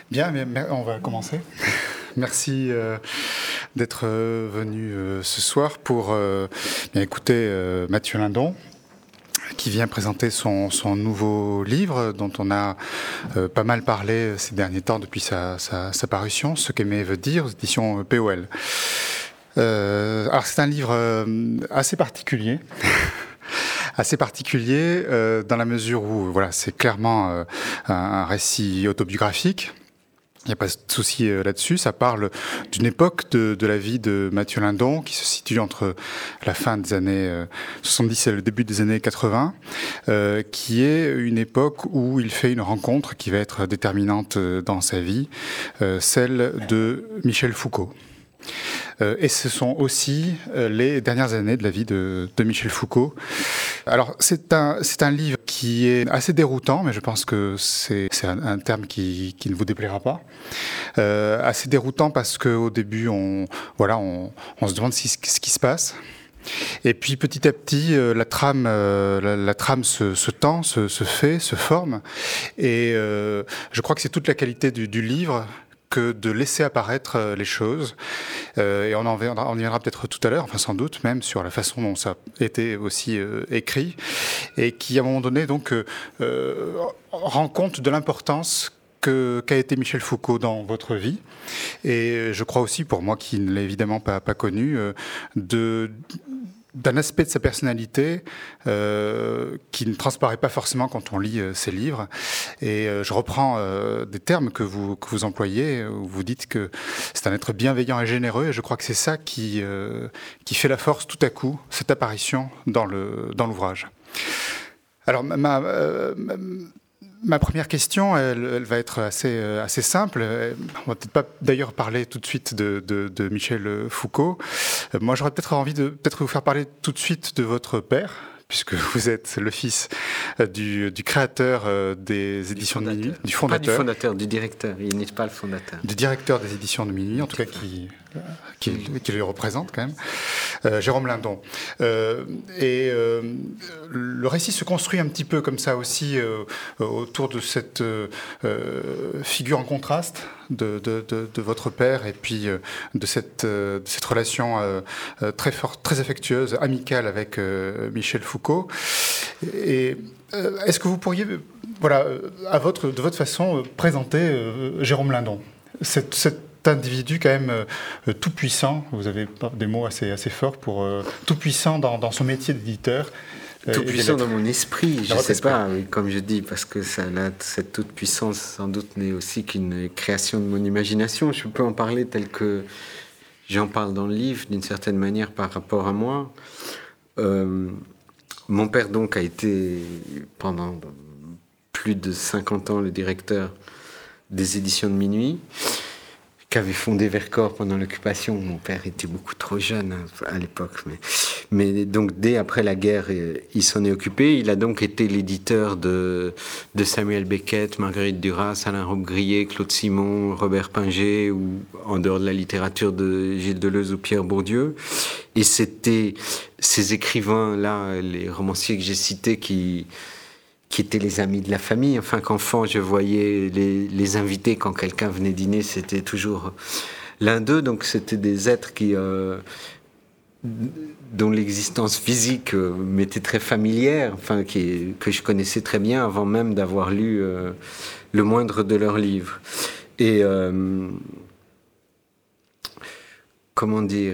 Bien, on va commencer. Merci d'être venu ce soir pour bien écouter Mathieu Lindon, qui vient présenter son nouveau livre dont on a pas mal parlé ces derniers temps depuis sa parution, Ce qu'aimer veut dire, aux éditions POL. Alors c'est un livre assez particulier. Assez particulier dans la mesure où voilà, c'est clairement un récit autobiographique. Il n'y a pas de souci là-dessus. Ça parle d'une époque de la vie de Mathieu Lindon qui se situe entre la fin des années 70 et le début des années 80, qui est une époque où il fait une rencontre qui va être déterminante dans sa vie, celle de Michel Foucault. Et ce sont aussi les dernières années de la vie de Michel Foucault. Alors c'est un livre qui est assez déroutant, mais je pense que c'est un terme qui ne vous déplaira pas. Assez déroutant parce qu'au début on se demande ce qui se passe. Et puis petit à petit, la trame se tend, se fait, se forme. Et je crois que c'est toute la qualité du livre que de laisser apparaître les choses. Et on y viendra peut-être tout à l'heure, enfin sans doute même, sur la façon dont ça a été aussi écrit, et qui à un moment donné donc rend compte de l'importance qu'a été Michel Foucault dans votre vie. Et je crois aussi, pour moi qui ne l'ai évidemment pas connu, d'un aspect de sa personnalité qui ne transparaît pas forcément quand on lit ses livres. Et je reprends des termes que vous employez, où vous dites que c'est un être bienveillant et généreux, et je crois que c'est ça qui fait la force tout à coup, cette apparition dans l'ouvrage. Alors, ma première question, elle va être assez simple. On va peut-être pas d'ailleurs parler tout de suite de Michel Foucault. Moi, j'aurais peut-être envie de vous faire parler tout de suite de votre père, puisque vous êtes le fils du créateur des éditions de Minuit, du fondateur. Pas du fondateur, du directeur. Il n'est pas le fondateur. Du directeur des éditions de Minuit, en tout cas qui le représente quand même, Jérôme Lindon. Le récit se construit un petit peu comme ça aussi autour de cette figure en contraste de votre père et puis de cette relation très forte, très affectueuse, amicale avec Michel Foucault. Et est-ce que vous pourriez, de votre façon, présenter Jérôme Lindon, cet individu quand même tout puissant, vous avez des mots assez forts pour tout puissant dans son métier d'éditeur. Tout puissant dans mon esprit, je ne sais pas, comme je dis, parce que cette toute puissance sans doute n'est aussi qu'une création de mon imagination. Je peux en parler tel que j'en parle dans le livre, d'une certaine manière par rapport à moi. Mon père donc a été pendant plus de 50 ans le directeur des éditions de Minuit, qu'avait fondé Vercors pendant l'occupation. Mon père était beaucoup trop jeune à l'époque. Mais donc, dès après la guerre, il s'en est occupé. Il a donc été l'éditeur de Samuel Beckett, Marguerite Duras, Alain Robbe-Grillet, Claude Simon, Robert Pinget, ou en dehors de la littérature de Gilles Deleuze ou Pierre Bourdieu. Et c'était ces écrivains-là, les romanciers que j'ai cités, qui étaient les amis de la famille. Enfin, qu'enfant, je voyais les invités quand quelqu'un venait dîner, c'était toujours l'un d'eux. Donc, c'était des êtres dont l'existence physique m'était très familière, enfin, que je connaissais très bien avant même d'avoir lu le moindre de leurs livres. Et comment dire,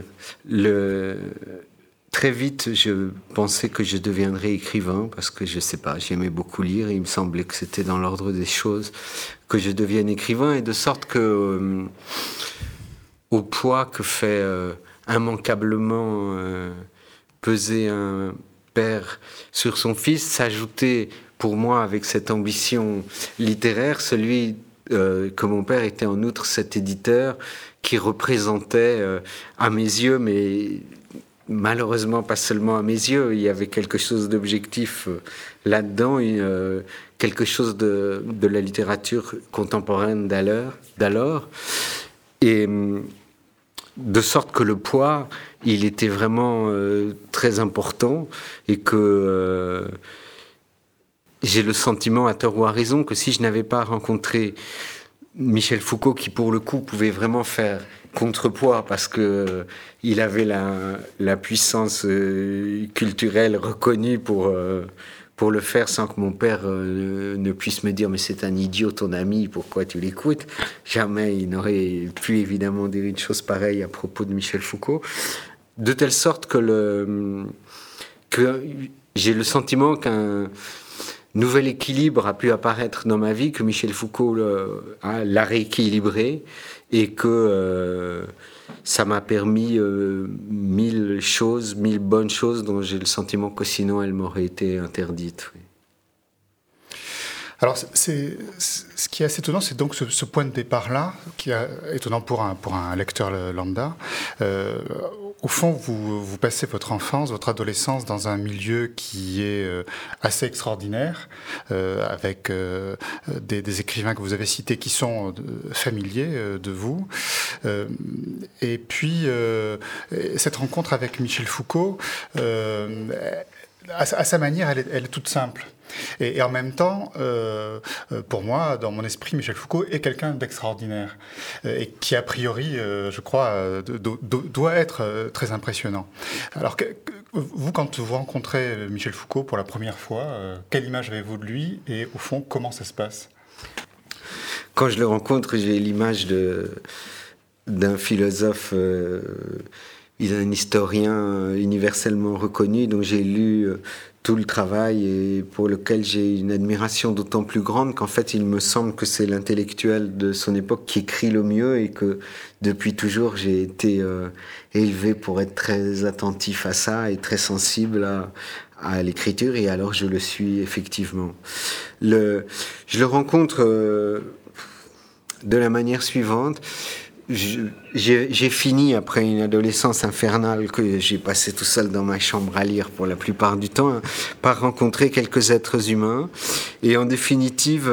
très vite, je pensais que je deviendrais écrivain parce que, je sais pas, j'aimais beaucoup lire et il me semblait que c'était dans l'ordre des choses que je devienne écrivain, et de sorte que, au poids que fait immanquablement peser un père sur son fils, s'ajoutait pour moi, avec cette ambition littéraire, celui que mon père était en outre cet éditeur qui représentait, à mes yeux, mais malheureusement pas seulement à mes yeux, il y avait quelque chose d'objectif là-dedans, quelque chose de la littérature contemporaine d'alors, et de sorte que le poids, il était vraiment très important, et que j'ai le sentiment, à tort ou à raison, que si je n'avais pas rencontré Michel Foucault, qui pour le coup pouvait vraiment faire contrepoids parce que il avait la puissance culturelle reconnue pour le faire sans que mon père ne puisse me dire mais c'est un idiot ton ami, pourquoi tu l'écoutes. Jamais il n'aurait pu évidemment dire une chose pareille à propos de Michel Foucault, de telle sorte que j'ai le sentiment qu'un nouvel équilibre a pu apparaître dans ma vie, que Michel Foucault l'a rééquilibré et que ça m'a permis mille bonnes choses dont j'ai le sentiment que sinon elles m'auraient été interdites. Oui. Alors, ce qui est assez étonnant, c'est donc ce point de départ-là, qui est étonnant pour un lecteur lambda. Au fond, vous passez votre enfance, votre adolescence dans un milieu qui est assez extraordinaire, avec des écrivains que vous avez cités qui sont familiers de vous. Et puis, cette rencontre avec Michel Foucault, à sa manière, elle est toute simple. Et en même temps, pour moi, dans mon esprit, Michel Foucault est quelqu'un d'extraordinaire et qui, a priori, je crois, doit être très impressionnant. Alors, vous, quand vous rencontrez Michel Foucault pour la première fois, quelle image avez-vous de lui et, au fond, comment ça se passe ? Quand je le rencontre, j'ai l'image d'un philosophe... il est un historien universellement reconnu, dont j'ai lu tout le travail et pour lequel j'ai une admiration d'autant plus grande qu'en fait il me semble que c'est l'intellectuel de son époque qui écrit le mieux et que depuis toujours j'ai été élevé pour être très attentif à ça et très sensible à l'écriture, et alors je le suis effectivement. Je le rencontre de la manière suivante. J'ai fini, après une adolescence infernale que j'ai passé tout seul dans ma chambre à lire pour la plupart du temps, par rencontrer quelques êtres humains, et en définitive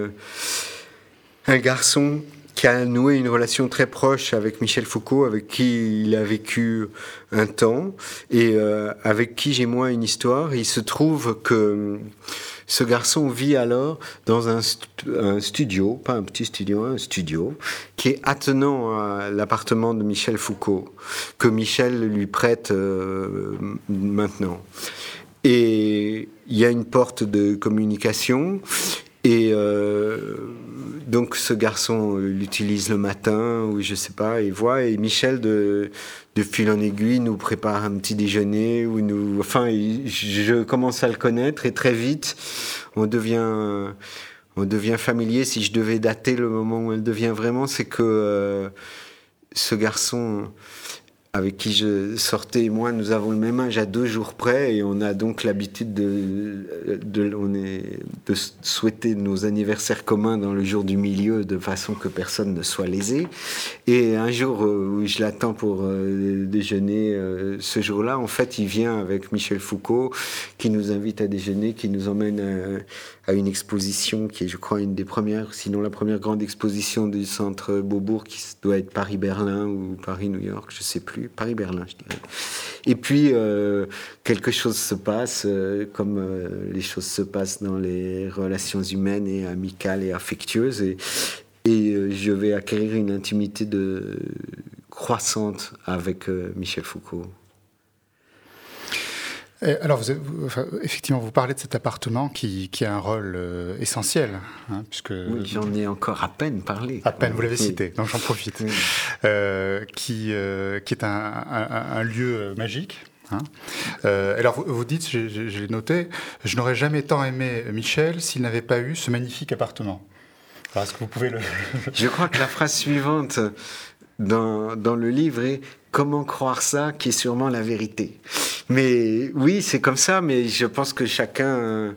un garçon qui a noué une relation très proche avec Michel Foucault, avec qui il a vécu un temps et avec qui j'ai moi une histoire. Il se trouve que ce garçon vit alors dans un studio, pas un petit studio, un studio, qui est attenant à l'appartement de Michel Foucault, que Michel lui prête maintenant. Et il y a une porte de communication, et donc ce garçon l'utilise le matin, ou je sais pas, et Michel de fil en aiguille nous prépare un petit déjeuner, je commence à le connaître, et très vite on devient familier. Si je devais dater le moment où elle devient vraiment, c'est que ce garçon avec qui je sortais et moi, nous avons le même âge à 2 jours près, et on a donc l'habitude de souhaiter nos anniversaires communs dans le jour du milieu, de façon que personne ne soit lésé. Et un jour où je l'attends pour déjeuner, ce jour-là, en fait, il vient avec Michel Foucault, qui nous invite à déjeuner, qui nous emmène à une exposition qui est, je crois, une des premières, sinon la première grande exposition du centre Beaubourg, qui doit être Paris-Berlin ou Paris-New York, je sais plus, Paris-Berlin, je dirais. Et puis, quelque chose se passe, comme les choses se passent dans les relations humaines et amicales et affectueuses, et je vais acquérir une intimité croissante avec Michel Foucault. Alors, effectivement, vous parlez de cet appartement qui a un rôle essentiel, hein, puisque... Oui, j'en ai encore à peine parlé. À peine, vous l'avez cité, donc j'en profite. Oui. Qui est un lieu magique. Hein. Alors, vous dites, j'ai noté, je n'aurais jamais tant aimé Michel s'il n'avait pas eu ce magnifique appartement. Alors, est-ce que vous pouvez le... Je crois que la phrase suivante dans le livre est « Comment croire ça, qui est sûrement la vérité ?» Mais oui, c'est comme ça, mais je pense que chacun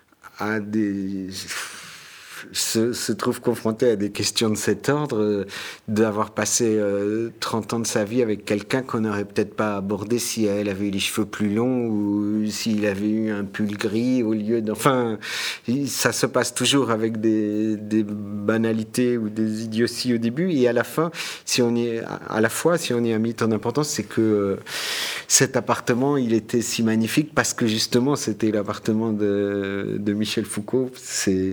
se trouve confronté à des questions de cet ordre, d'avoir passé 30 ans de sa vie avec quelqu'un qu'on n'aurait peut-être pas abordé si elle avait eu les cheveux plus longs ou s'il avait eu un pull gris au lieu enfin, ça se passe toujours avec des banalités ou des idioties au début, et à la fin, si on y a mis tant d'importance, c'est que cet appartement, il était si magnifique parce que justement, c'était l'appartement de Michel Foucault.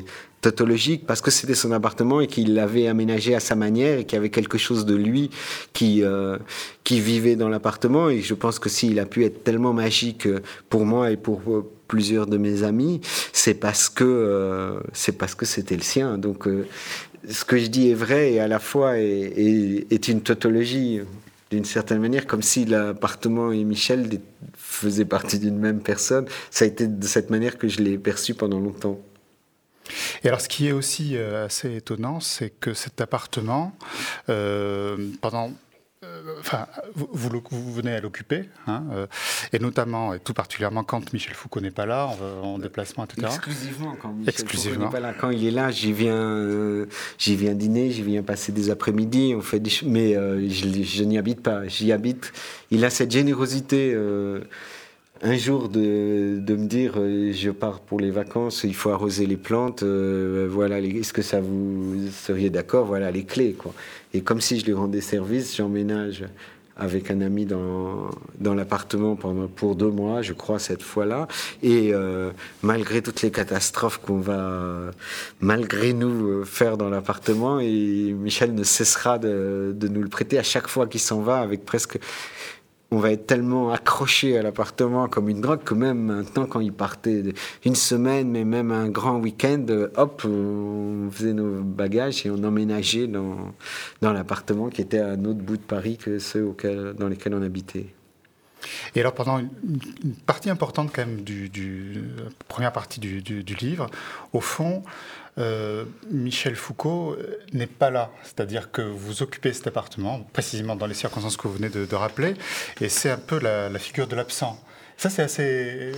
tautologique parce que c'était son appartement et qu'il l'avait aménagé à sa manière et qu'il y avait quelque chose de lui qui vivait dans l'appartement. Et je pense que s'il a pu être tellement magique pour moi et pour plusieurs de mes amis, c'est parce que c'était le sien. Donc ce que je dis est vrai et à la fois est une tautologie d'une certaine manière, comme si l'appartement et Michel faisaient partie d'une même personne. Ça a été de cette manière que je l'ai perçu pendant longtemps. Et alors, ce qui est aussi assez étonnant, c'est que cet appartement, pendant... Enfin, vous venez à l'occuper, hein, et notamment, et tout particulièrement quand Michel Foucault n'est pas là, en déplacement, etc. Exclusivement quand Michel Foucault n'est pas là. Quand il est là, j'y viens dîner, j'y viens passer des après-midi, on fait mais je n'y habite pas. J'y habite. Il a cette générosité. Un jour de me dire je pars pour les vacances, il faut arroser les plantes, voilà, est-ce que vous seriez d'accord, voilà les clés, quoi. Et comme si je lui rendais service, j'emménage avec un ami dans l'appartement pour 2 mois, je crois, cette fois-là. Et malgré toutes les catastrophes qu'on va, malgré nous, faire dans l'appartement, et Michel ne cessera de nous le prêter à chaque fois qu'il s'en va, avec presque... On va être tellement accroché à l'appartement comme une drogue que même maintenant, quand il partait une semaine, mais même un grand week-end, hop, on faisait nos bagages et on emménageait dans l'appartement qui était à un autre bout de Paris que ceux dans lesquels on habitait. Et alors, pendant une partie importante quand même première partie du livre, au fond, Michel Foucault n'est pas là. C'est-à-dire que vous occupez cet appartement, précisément dans les circonstances que vous venez de rappeler, et c'est un peu la figure de l'absent. Ça, c'est assez...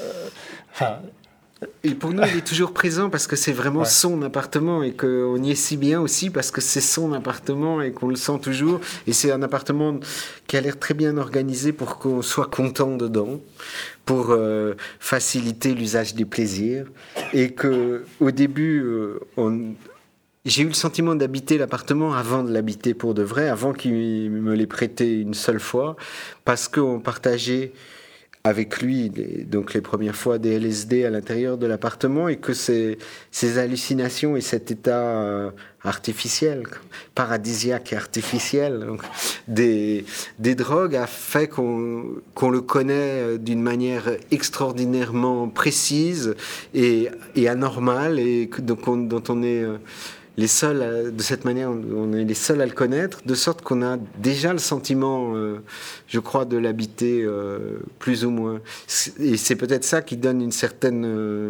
Et pour nous, il est toujours présent parce que c'est vraiment son appartement et qu'on y est si bien aussi parce que c'est son appartement et qu'on le sent toujours. Et c'est un appartement qui a l'air très bien organisé pour qu'on soit content dedans, pour faciliter l'usage des plaisirs. Et qu'au début, j'ai eu le sentiment d'habiter l'appartement avant de l'habiter pour de vrai, avant qu'il me l'ait prêté une seule fois, parce qu'on partageait avec lui, donc les premières fois des LSD à l'intérieur de l'appartement, et que ces hallucinations et cet état artificiel, paradisiaque et artificiel, donc des drogues a fait qu'on le connaît d'une manière extraordinairement précise et anormale, et dont on est... les seuls, de cette manière, on est les seuls à le connaître, de sorte qu'on a déjà le sentiment, je crois, de l'habiter plus ou moins. Et c'est peut-être ça qui donne une certaine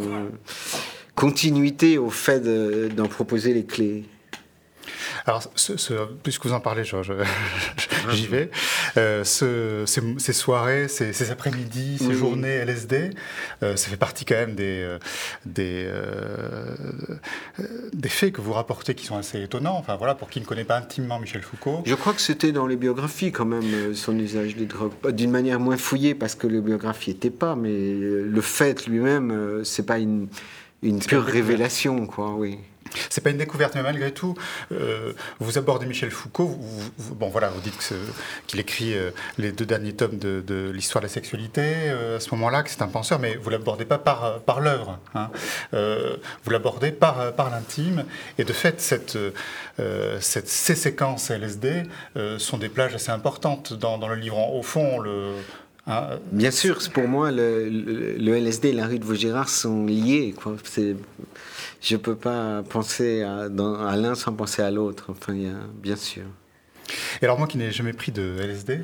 continuité au fait d'en proposer les clés. Alors, puisque vous en parlez, j'y vais. Ces soirées, ces après-midi, ces journées LSD, ça fait partie quand même des faits que vous rapportez qui sont assez étonnants. Enfin voilà, pour qui ne connaît pas intimement Michel Foucault. Je crois que c'était dans les biographies quand même, son usage des drogues, d'une manière moins fouillée parce que les biographies n'étaient pas, mais le fait lui-même, c'est pas une pure révélation, quoi. Oui. C'est pas une découverte, mais malgré tout, vous abordez Michel Foucault. Vous dites qu'il écrit les 2 derniers tomes de l'histoire de la sexualité à ce moment-là, que c'est un penseur, mais vous l'abordez pas par l'œuvre. Hein. Vous l'abordez par l'intime, et de fait, ces séquences LSD sont des plages assez importantes dans le livre. Au fond, bien sûr, pour moi, le LSD et la rue de Vaugirard sont liés, quoi. Je ne peux pas penser à l'un sans penser à l'autre. Enfin, bien sûr. Et alors moi qui n'ai jamais pris de LSD,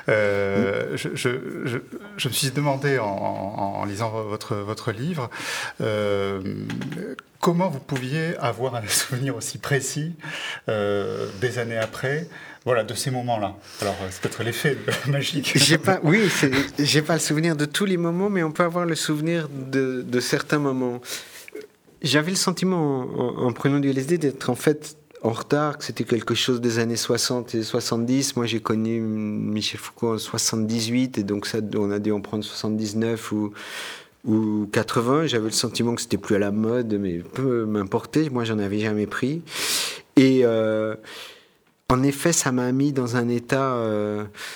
je me suis demandé en lisant votre livre comment vous pouviez avoir un souvenir aussi précis des années après. Voilà, de ces moments-là. Alors, c'est peut-être l'effet magique. J'ai pas le souvenir de tous les moments, mais on peut avoir le souvenir de certains moments. J'avais le sentiment, en prenant du LSD, d'être en fait en retard, que c'était quelque chose des années 60 et 70. Moi, j'ai connu Michel Foucault en 78, et donc ça, on a dû en prendre 79 ou 80. J'avais le sentiment que c'était plus à la mode, mais peu m'importait. Moi, j'en avais jamais pris. Et en effet, ça m'a mis dans un état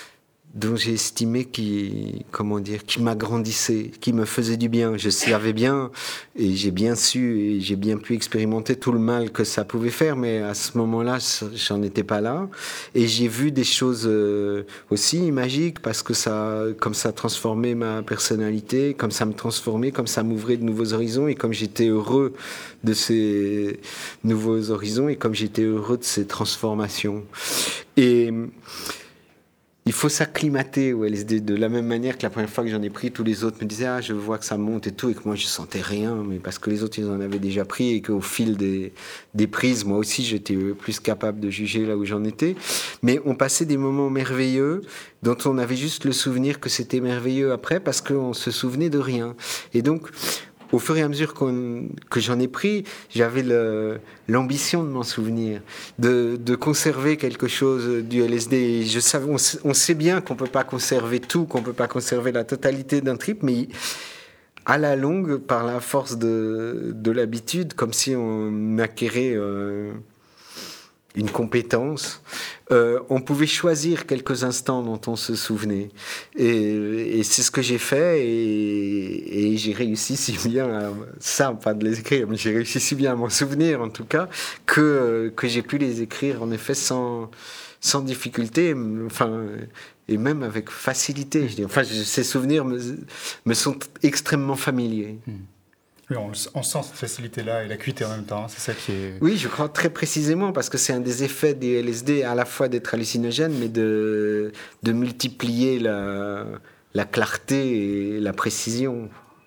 dont j'ai estimé qui m'agrandissait, qui me faisait du bien. Je savais bien, et j'ai bien su, et j'ai bien pu expérimenter tout le mal que ça pouvait faire, mais à ce moment-là, j'en étais pas là. Et j'ai vu des choses aussi magiques, parce que comme ça transformait ma personnalité, comme ça me transformait, comme ça m'ouvrait de nouveaux horizons, et comme j'étais heureux de ces nouveaux horizons, et comme j'étais heureux de ces transformations. Et il faut s'acclimater au LSD de la même manière que la première fois que j'en ai pris, tous les autres me disaient je vois que ça monte et tout, et que moi je sentais rien, mais parce que les autres ils en avaient déjà pris, et qu'au fil des prises, moi aussi j'étais plus capable de juger là où j'en étais. Mais on passait des moments merveilleux dont on avait juste le souvenir que c'était merveilleux après, parce qu'on se souvenait de rien. Et donc au fur et à mesure que j'en ai pris, j'avais l'ambition de m'en souvenir, de conserver quelque chose du LSD. Et je savais, on sait bien qu'on ne peut pas conserver tout, qu'on ne peut pas conserver la totalité d'un trip, mais à la longue, par la force de l'habitude, comme si on acquérait une compétence, on pouvait choisir quelques instants dont on se souvenait. Et c'est ce que j'ai fait, et j'ai réussi si bien pas de les écrire, mais j'ai réussi si bien à m'en souvenir, en tout cas, que j'ai pu les écrire, en effet, sans difficulté, enfin, et même avec facilité. Je dis. Enfin, ces souvenirs me sont extrêmement familiers. Oui, on sent cette facilité-là et l'acuité en même temps, c'est ça qui est... Oui, je crois très précisément, parce que c'est un des effets des LSD, à la fois d'être hallucinogène, mais de multiplier la clarté et la précision.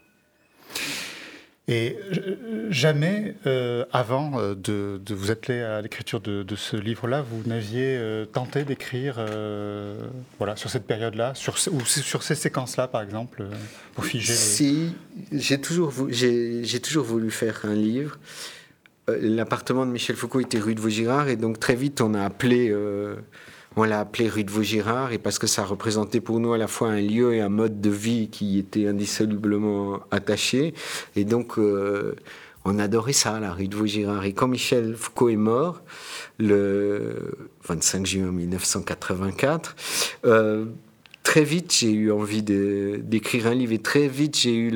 Et jamais, avant de vous atteler à l'écriture de ce livre-là, vous n'aviez tenté d'écrire sur cette période-là, ou sur ces séquences-là, par exemple, pour figer... Si, j'ai toujours voulu faire un livre. L'appartement de Michel Foucault était rue de Vaugirard, et donc très vite on l'a appelé rue de Vaugirard, et parce que ça représentait pour nous à la fois un lieu et un mode de vie qui était indissolublement attachés. Et donc on adorait ça, la rue de Vaugirard. Et quand Michel Foucault est mort, le 25 juin 1984, très vite j'ai eu envie d'écrire un livre, et très vite j'ai eu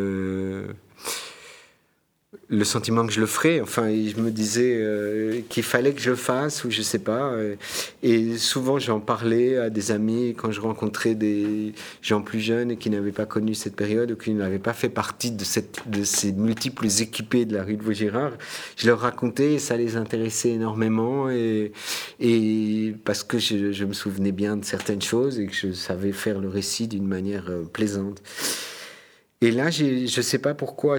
le sentiment que je le ferais. Enfin, je me disais qu'il fallait que je le fasse, ou je sais pas. Et souvent, j'en parlais à des amis quand je rencontrais des gens plus jeunes et qui n'avaient pas connu cette période, ou qui n'avaient pas fait partie de ces multiples équipés de la rue de Vaugirard. Je leur racontais, et ça les intéressait énormément, et parce que je me souvenais bien de certaines choses, et que je savais faire le récit d'une manière plaisante. Et là, je sais pas pourquoi,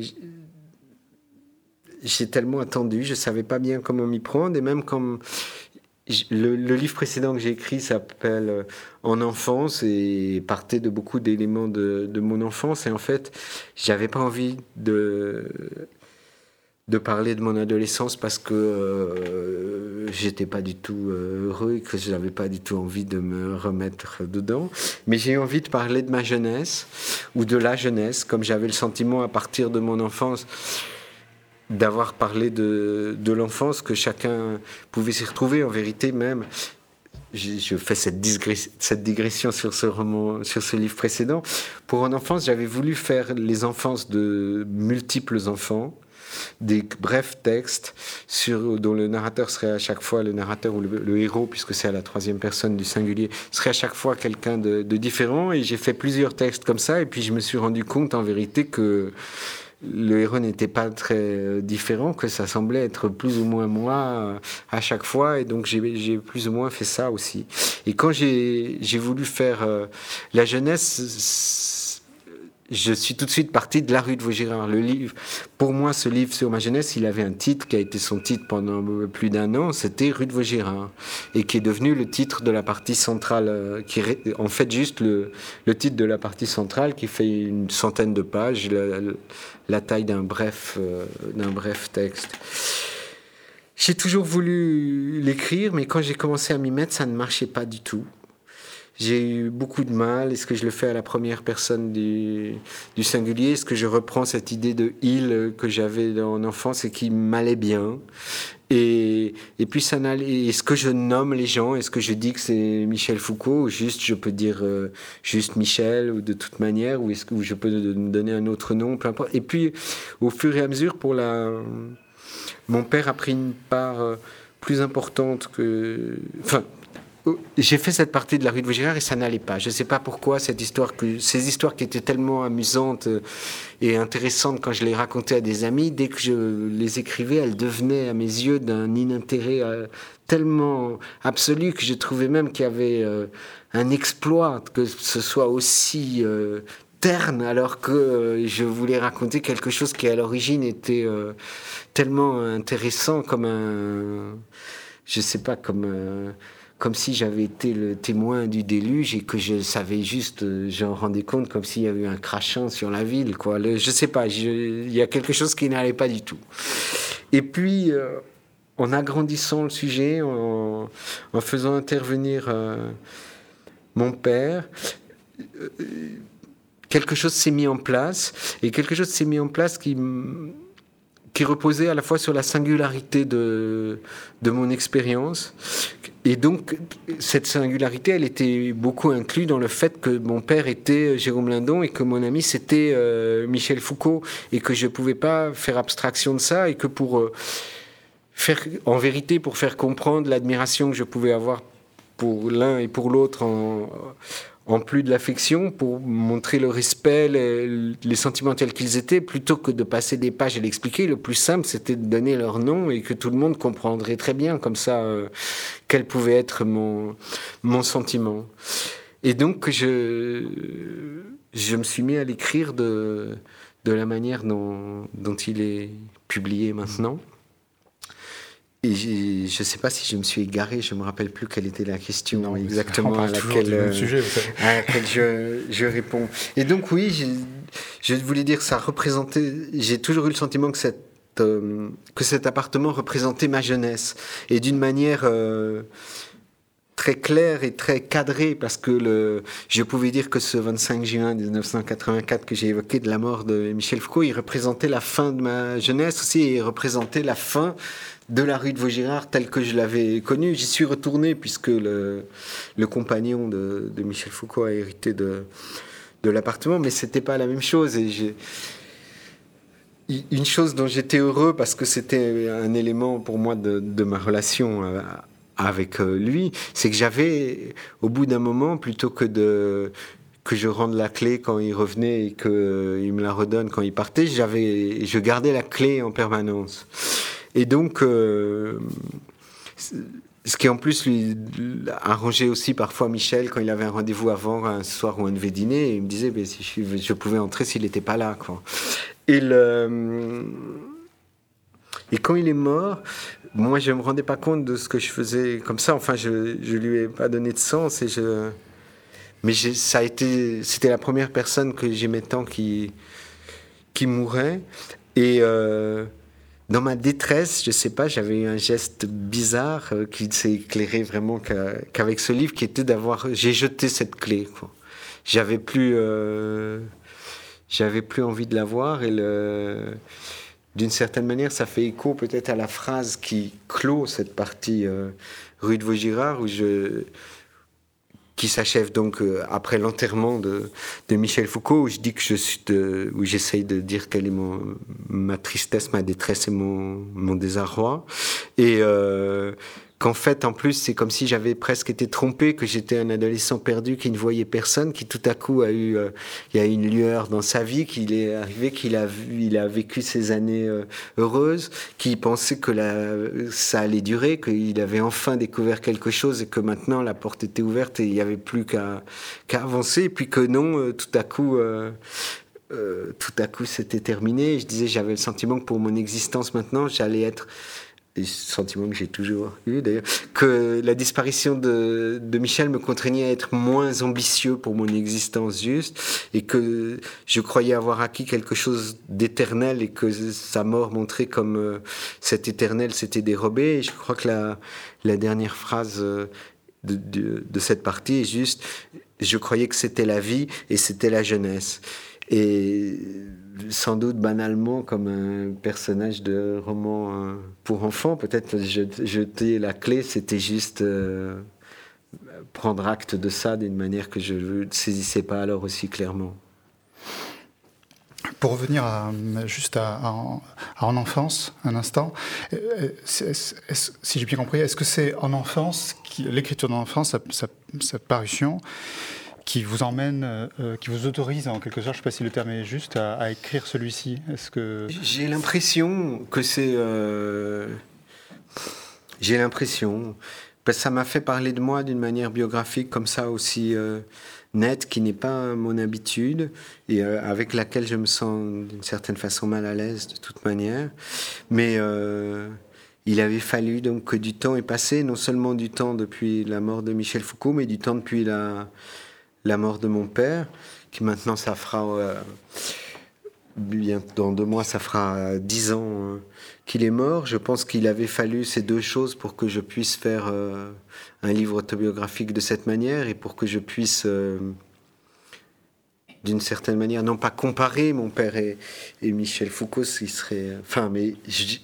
j'ai tellement attendu, je savais pas bien comment m'y prendre, et même comme le livre précédent que j'ai écrit s'appelle En enfance, et partait de beaucoup d'éléments de mon enfance, et en fait j'avais pas envie de parler de mon adolescence, parce que j'étais pas du tout heureux, et que je n'avais pas du tout envie de me remettre dedans. Mais j'ai eu envie de parler de ma jeunesse, ou de la jeunesse, comme j'avais le sentiment à partir de mon enfance d'avoir parlé de l'enfance, que chacun pouvait s'y retrouver. En vérité, même, je fais cette digression sur ce roman, sur ce livre précédent. Pour En enfance, j'avais voulu faire les enfances de multiples enfants, des brefs textes dont le narrateur serait à chaque fois, le narrateur ou le héros, puisque c'est à la troisième personne du singulier, serait à chaque fois quelqu'un de différent. Et j'ai fait plusieurs textes comme ça, et puis je me suis rendu compte en vérité que le héros n'était pas très différent, que ça semblait être plus ou moins moi à chaque fois, et donc j'ai plus ou moins fait ça aussi. Et quand j'ai voulu faire la jeunesse, je suis tout de suite parti de la rue de Vaugirard. Le livre, pour moi, ce livre sur ma jeunesse, il avait un titre qui a été son titre pendant plus d'1 an, c'était Rue de Vaugirard, et qui est devenu le titre de la partie centrale, qui est en fait juste le titre de la partie centrale, qui fait une centaine de pages, la taille d'un bref texte. J'ai toujours voulu l'écrire, mais quand j'ai commencé à m'y mettre, ça ne marchait pas du tout. J'ai eu beaucoup de mal. Est-ce que je le fais à la première personne du singulier? Est-ce que je reprends cette idée de il que j'avais en enfance et qui m'allait bien? Et puis ça n'allait. Est-ce que je nomme les gens? Est-ce que je dis que c'est Michel Foucault? Ou juste je peux dire juste Michel ou de toute manière? Ou est-ce que je peux me donner un autre nom? Peu importe. Et puis au fur et à mesure, mon père a pris une part plus importante que. Enfin, j'ai fait cette partie de la rue de Vaugirard et ça n'allait pas. Je ne sais pas pourquoi ces histoires qui étaient tellement amusantes et intéressantes quand je les racontais à des amis, dès que je les écrivais, elles devenaient à mes yeux d'un inintérêt tellement absolu que je trouvais même qu'il y avait un exploit que ce soit aussi terne, alors que je voulais raconter quelque chose qui à l'origine était tellement intéressant je sais pas, comme si j'avais été le témoin du déluge et que je savais juste, j'en rendais compte comme s'il y avait eu un crachant sur la ville, quoi. Je sais pas, il y a quelque chose qui n'allait pas du tout. Et puis, en agrandissant le sujet, en faisant intervenir mon père, quelque chose s'est mis en place, et quelque chose s'est mis en place qui reposait à la fois sur la singularité de mon expérience. Et donc, cette singularité, elle était beaucoup inclue dans le fait que mon père était Jérôme Lindon et que mon ami, c'était Michel Foucault. Et que je ne pouvais pas faire abstraction de ça et que en vérité, pour faire comprendre l'admiration que je pouvais avoir pour l'un et pour l'autre en plus de l'affection, pour montrer le respect, les sentiments tels qu'ils étaient, plutôt que de passer des pages et l'expliquer, le plus simple, c'était de donner leur nom et que tout le monde comprendrait très bien, comme ça, quel pouvait être mon sentiment. Et donc, je me suis mis à l'écrire de la manière dont il est publié maintenant. Et je ne sais pas si je me suis égaré, je ne me rappelle plus quelle était la question exactement à laquelle je réponds. Et donc oui, je voulais dire que ça représentait, j'ai toujours eu le sentiment que cet appartement représentait ma jeunesse. Et d'une manière très claire et très cadrée, parce que je pouvais dire que ce 25 juin 1984 que j'ai évoqué de la mort de Michel Foucault, il représentait la fin de ma jeunesse aussi, et il représentait la fin de la rue de Vaugirard telle que je l'avais connue. J'y suis retourné puisque le compagnon de Michel Foucault a hérité de l'appartement, mais c'était pas la même chose. Et une chose dont j'étais heureux, parce que c'était un élément pour moi de ma relation avec lui, c'est que j'avais, au bout d'un moment, plutôt que je rende la clé quand il revenait et qu'il me la redonne quand il partait, je gardais la clé en permanence. Et donc, ce qui en plus lui arrangeait aussi parfois Michel, quand il avait un rendez-vous avant, un soir où on devait dîner, il me disait si je pouvais entrer s'il n'était pas là, quoi. Et quand il est mort, moi je ne me rendais pas compte de ce que je faisais comme ça. Enfin, je ne lui ai pas donné de sens. Mais c'était la première personne que j'aimais tant qui mourait. Et dans ma détresse, je sais pas, j'avais eu un geste bizarre qui s'est éclairé vraiment qu'avec ce livre, qui était j'ai jeté cette clé, quoi. J'avais plus envie de la voir, et d'une certaine manière, ça fait écho peut-être à la phrase qui clôt cette partie rue de Vaugirard, qui s'achève donc après l'enterrement de Michel Foucault, où je dis où j'essaye de dire quelle est ma tristesse, ma détresse et mon désarroi, et qu'en fait, en plus, c'est comme si j'avais presque été trompé, que j'étais un adolescent perdu qui ne voyait personne, qui tout à coup il y a une lueur dans sa vie, qu'il est arrivé, il a vécu ces années heureuses, qui pensait que ça allait durer, qu'il avait enfin découvert quelque chose et que maintenant la porte était ouverte et il n'y avait plus qu'à avancer, et puis que non, tout à coup, c'était terminé. Je disais, j'avais le sentiment que pour mon existence maintenant, j'allais être... Et ce sentiment que j'ai toujours eu d'ailleurs, que la disparition de Michel me contraignait à être moins ambitieux pour mon existence juste, et que je croyais avoir acquis quelque chose d'éternel, et que sa mort montrait comme cet éternel s'était dérobé. Et je crois que la dernière phrase de cette partie est juste: je croyais que c'était la vie et c'était la jeunesse. Et sans doute banalement comme un personnage de roman pour enfants. Peut-être jeter la clé, c'était juste prendre acte de ça d'une manière que je ne saisissais pas alors aussi clairement. Pour revenir juste en enfance, un instant, si j'ai bien compris, est-ce que c'est en enfance, l'écriture d'enfance, sa parution, qui vous emmène, qui vous autorise en quelque sorte, je ne sais pas si le terme est juste, à écrire celui-ci? Est-ce que... J'ai l'impression que c'est... J'ai l'impression... Parce que ça m'a fait parler de moi d'une manière biographique comme ça aussi nette, qui n'est pas mon habitude, et avec laquelle je me sens d'une certaine façon mal à l'aise de toute manière. Mais il avait fallu donc que du temps ait passé, non seulement du temps depuis la mort de Michel Foucault, mais du temps depuis la mort de mon père, qui maintenant ça fera... dans 2 mois, ça fera 10 ans qu'il est mort. Je pense qu'il avait fallu ces 2 choses pour que je puisse faire un livre autobiographique de cette manière et pour que je puisse, d'une certaine manière, non pas comparer mon père et Michel Foucault, ce qui serait... Enfin, mais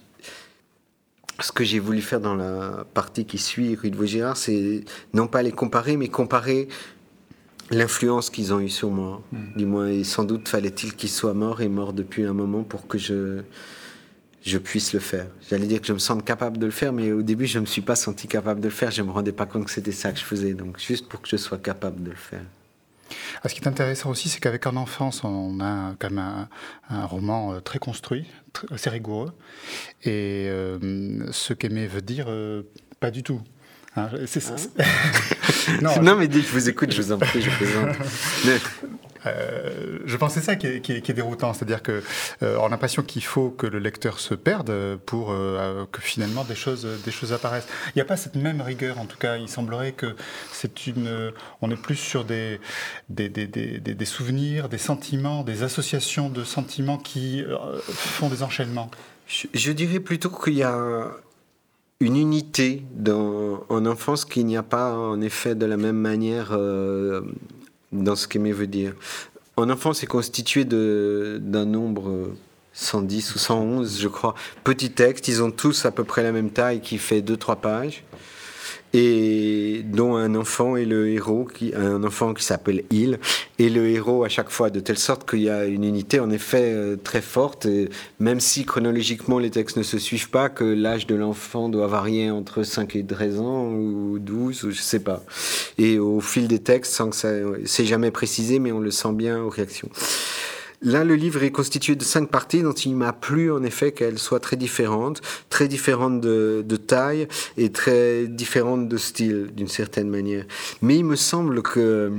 ce que j'ai voulu faire dans la partie qui suit, Rue de Vaugirard, c'est non pas les comparer, mais comparer l'influence qu'ils ont eue sur moi. Du moins, et sans doute fallait-il qu'ils soient morts et morts depuis un moment pour que je puisse le faire. J'allais dire que je me sente capable de le faire, mais au début, je ne me suis pas senti capable de le faire. Je ne me rendais pas compte que c'était ça que je faisais. Donc, juste pour que je sois capable de le faire. Ce qui est intéressant aussi, c'est qu'avec En enfance, on a quand même un roman très construit, assez rigoureux. Et ce qu'Aimé veut dire, pas du tout. Hein, non, mais dès que je vous écoute, je vous en prie, je plaisante. Je pense que c'est ça qui est déroutant, c'est-à-dire qu'on a l'impression qu'il faut que le lecteur se perde pour que finalement des choses apparaissent. Il n'y a pas cette même rigueur, en tout cas. Il semblerait que on est plus sur des souvenirs, des sentiments, des associations de sentiments qui font des enchaînements. Je dirais plutôt qu'il y a une unité en enfance qu'il n'y a pas en effet de la même manière dans ce qu'Aimé veut dire. En enfance, c'est constitué d'un nombre 110 ou 111, je crois, petits textes. Ils ont tous à peu près la même taille, qui fait 2-3 pages. Et dont un enfant est le héros, un enfant qui s'appelle Il, et le héros à chaque fois, de telle sorte qu'il y a une unité en effet très forte, et même si chronologiquement les textes ne se suivent pas, que l'âge de l'enfant doit varier entre 5 et 13 ans, ou 12, ou je sais pas. Et au fil des textes, sans que c'est jamais précisé, mais on le sent bien aux réactions. Là, le livre est constitué de 5 parties dont il m'a plu en effet qu'elles soient très différentes de taille et très différentes de style d'une certaine manière. Mais il me semble que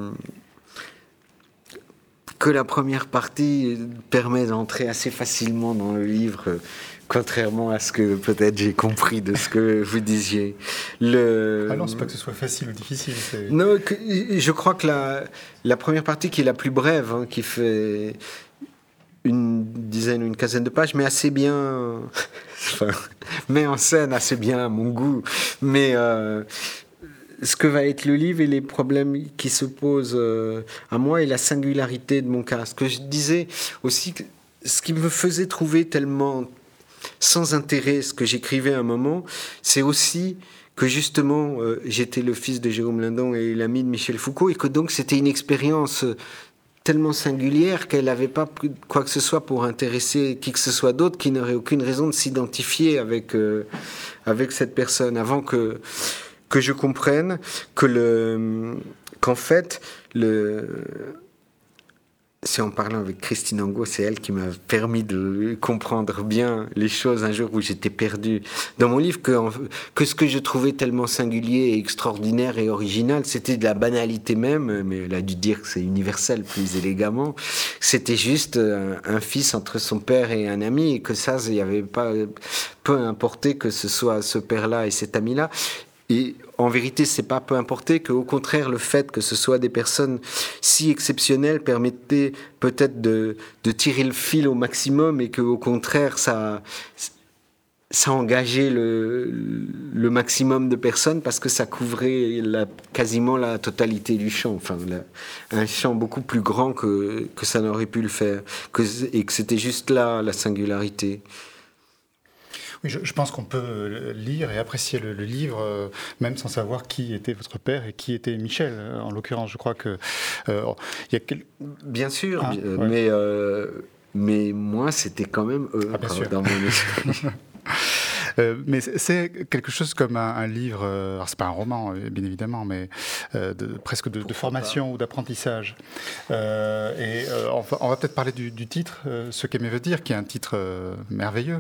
la première partie permet d'entrer assez facilement dans le livre, contrairement à ce que peut-être j'ai compris de ce que vous disiez. Ah non, c'est pas que ce soit facile ou difficile. Non, je crois que la première partie, qui est la plus brève, hein, qui fait une dizaine ou une quinzaine de pages, mais assez bien, met en scène assez bien à mon goût. Mais ce que va être le livre et les problèmes qui se posent à moi et la singularité de mon cas. Ce que je disais aussi, ce qui me faisait trouver tellement sans intérêt ce que j'écrivais à un moment, c'est aussi que justement j'étais le fils de Jérôme Lindon et l'ami de Michel Foucault, et que donc c'était une expérience tellement singulière qu'elle n'avait pas quoi que ce soit pour intéresser qui que ce soit d'autre, qui n'aurait aucune raison de s'identifier avec cette personne, avant que je comprenne qu'en fait c'est en parlant avec Christine Angot, c'est elle qui m'a permis de comprendre bien les choses un jour où j'étais perdu dans mon livre, que ce que je trouvais tellement singulier et extraordinaire et original, c'était de la banalité même, mais elle a dû dire que c'est universel plus élégamment. C'était juste un fils entre son père et un ami, et que ça, il n'y avait pas peu importé que ce soit ce père-là et cet ami-là. Et en vérité, c'est pas peu importé, qu'au contraire, le fait que ce soit des personnes si exceptionnelles permettait peut-être de tirer le fil au maximum, et qu'au contraire, ça ça engageait le maximum de personnes parce que ça couvrait quasiment la totalité du champ. Enfin, un champ beaucoup plus grand que ça n'aurait pu le faire. Et que c'était juste là la singularité. Oui, je pense qu'on peut lire et apprécier le livre, même sans savoir qui était votre père et qui était Michel. En l'occurrence, je crois que il y a Bien sûr, ouais. Mais moi, c'était quand même eux dans mon esprit. Mais c'est quelque chose comme un livre, alors c'est pas un roman bien évidemment, mais presque de formation ou d'apprentissage. On va peut-être parler du titre, Ce qu'aimer veut dire, qui est un titre merveilleux.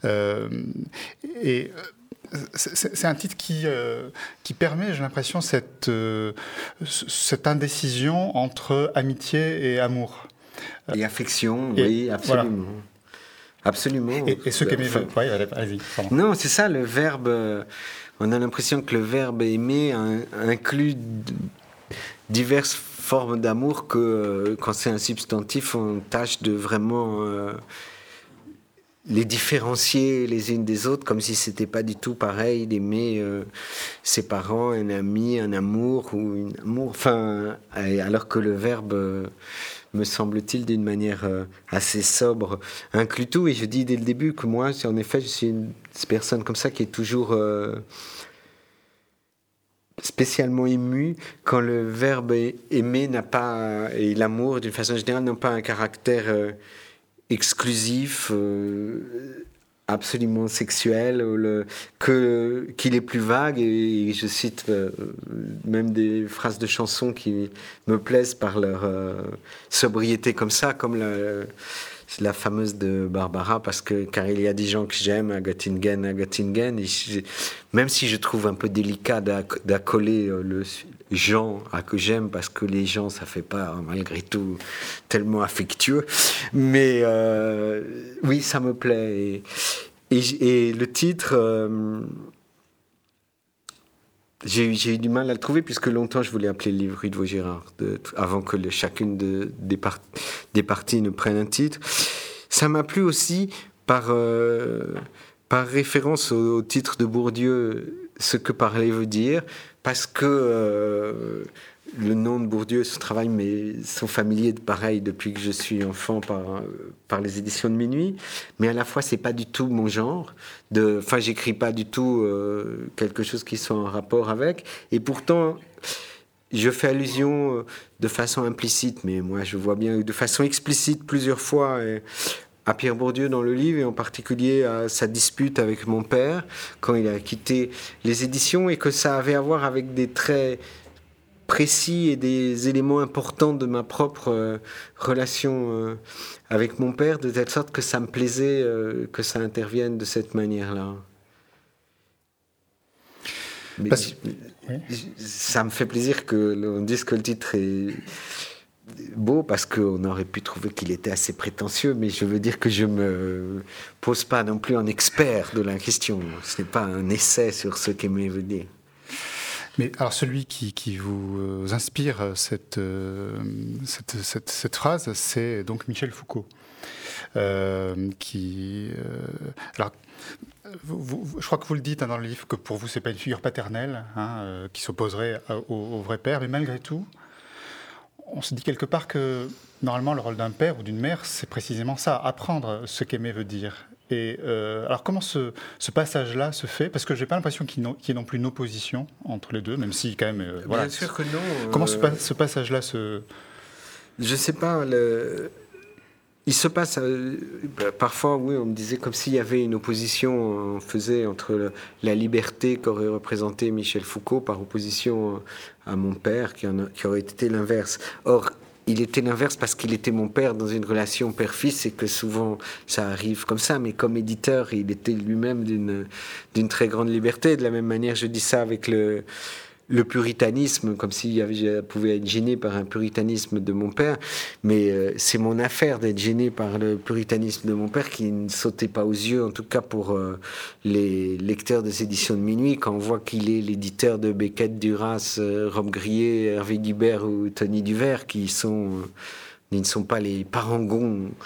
C'est un titre qui permet, j'ai l'impression, cette indécision entre amitié et amour. Et affection, oui, absolument. Voilà. Absolument. Et ce qu'aimer veut. Oui, allez-y. Non, c'est ça, le verbe. On a l'impression que le verbe aimer inclut diverses formes d'amour que, quand c'est un substantif, on tâche de vraiment les différencier les unes des autres, comme si c'était pas du tout pareil d'aimer ses parents, un ami, un amour ou une amour. Enfin, alors que le verbe. Me semble-t-il, d'une manière assez sobre, inclut tout. Et je dis dès le début que moi, en effet, je suis une personne comme ça qui est toujours spécialement émue quand le verbe aimer n'a pas, et l'amour, d'une façon générale, n'a pas un caractère exclusif, absolument sexuel, qu'il est plus vague, et je cite même des phrases de chansons qui me plaisent par leur sobriété comme ça, comme la fameuse de Barbara, car il y a des gens que j'aime à Göttingen, et même si je trouve un peu délicat d'accoler le gens que j'aime, parce que les gens, ça fait pas malgré tout tellement affectueux, mais oui, ça me plaît. Et le titre, j'ai eu du mal à le trouver, puisque longtemps je voulais appeler le livre Rue de Vaugirard, avant que chacune des parties ne prenne un titre. Ça m'a plu aussi par référence au titre de Bourdieu, Ce que parler veut dire, parce que le nom de Bourdieu, son travail, sont familiers pareil depuis que je suis enfant par les éditions de Minuit, mais à la fois c'est pas du tout mon genre. Enfin, j'écris pas du tout quelque chose qui soit en rapport avec, et pourtant je fais allusion de façon implicite, mais moi je vois bien de façon explicite plusieurs fois à Pierre Bourdieu dans le livre, et en particulier à sa dispute avec mon père quand il a quitté les éditions, et que ça avait à voir avec des traits précis et des éléments importants de ma propre relation avec mon père, de telle sorte que ça me plaisait que ça intervienne de cette manière-là. Mais ça me fait plaisir qu'on dise que le titre est beau, parce qu'on aurait pu trouver qu'il était assez prétentieux, mais je veux dire que je me pose pas non plus en expert de la question. Ce n'est pas un essai sur ce qu'aimer veut dire. Mais alors celui qui vous inspire cette phrase, c'est donc Michel Foucault, alors, je crois que vous le dites dans le livre, que pour vous c'est pas une figure paternelle qui s'opposerait au vrai père, mais malgré tout, on se dit quelque part que normalement le rôle d'un père ou d'une mère, c'est précisément ça, apprendre ce qu'aimer veut dire. Et alors comment ce passage-là se fait? Parce que j'ai pas l'impression qu'il y ait non plus une opposition entre les deux, même si quand même... voilà. Bien sûr que non. Comment ce passage-là se... Je sais pas, il se passe... parfois, oui, on me disait comme s'il y avait une opposition, on faisait entre la liberté qu'aurait représenté Michel Foucault par opposition à mon père, qui aurait été l'inverse. Or, il était l'inverse parce qu'il était mon père dans une relation père-fils, et que souvent ça arrive comme ça, mais comme éditeur, il était lui-même d'une très grande liberté. De la même manière, je dis ça avec le puritanisme, comme si je pouvais être gêné par un puritanisme de mon père, mais c'est mon affaire d'être gêné par le puritanisme de mon père, qui ne sautait pas aux yeux, en tout cas pour les lecteurs des éditions de Minuit, quand on voit qu'il est l'éditeur de Beckett, Duras, Rob Grillet, Hervé Guibert ou Tony Duvert, qui ne sont pas les parangons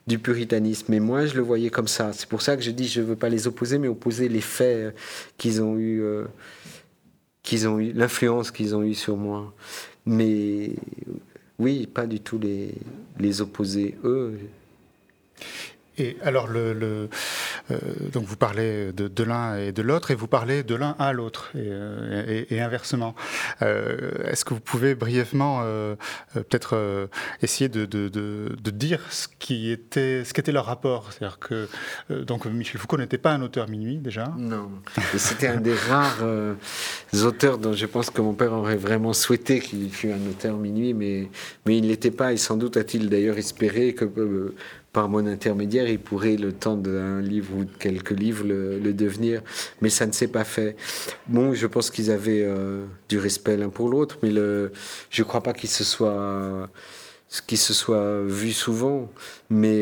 du puritanisme. Mais moi, je le voyais comme ça. C'est pour ça que je dis, je ne veux pas les opposer, mais opposer les faits qu'ils ont eu, l'influence qu'ils ont eu sur moi. Mais oui, pas du tout les opposer, eux. Et alors, donc vous parlez de l'un et de l'autre, et vous parlez de l'un à l'autre, et inversement. Est-ce que vous pouvez brièvement peut-être essayer de dire ce qu'était leur rapport? C'est-à-dire que donc Michel Foucault n'était pas un auteur minuit déjà. Non, et c'était un des rares auteurs dont je pense que mon père aurait vraiment souhaité qu'il fût un auteur minuit, mais il ne l'était pas, et sans doute a-t-il d'ailleurs espéré que par mon intermédiaire, il pourrait, le temps d'un livre ou de quelques livres, le devenir. Mais ça ne s'est pas fait. Bon, je pense qu'ils avaient du respect l'un pour l'autre, mais je ne crois pas qu'ils se soient vus souvent. Mais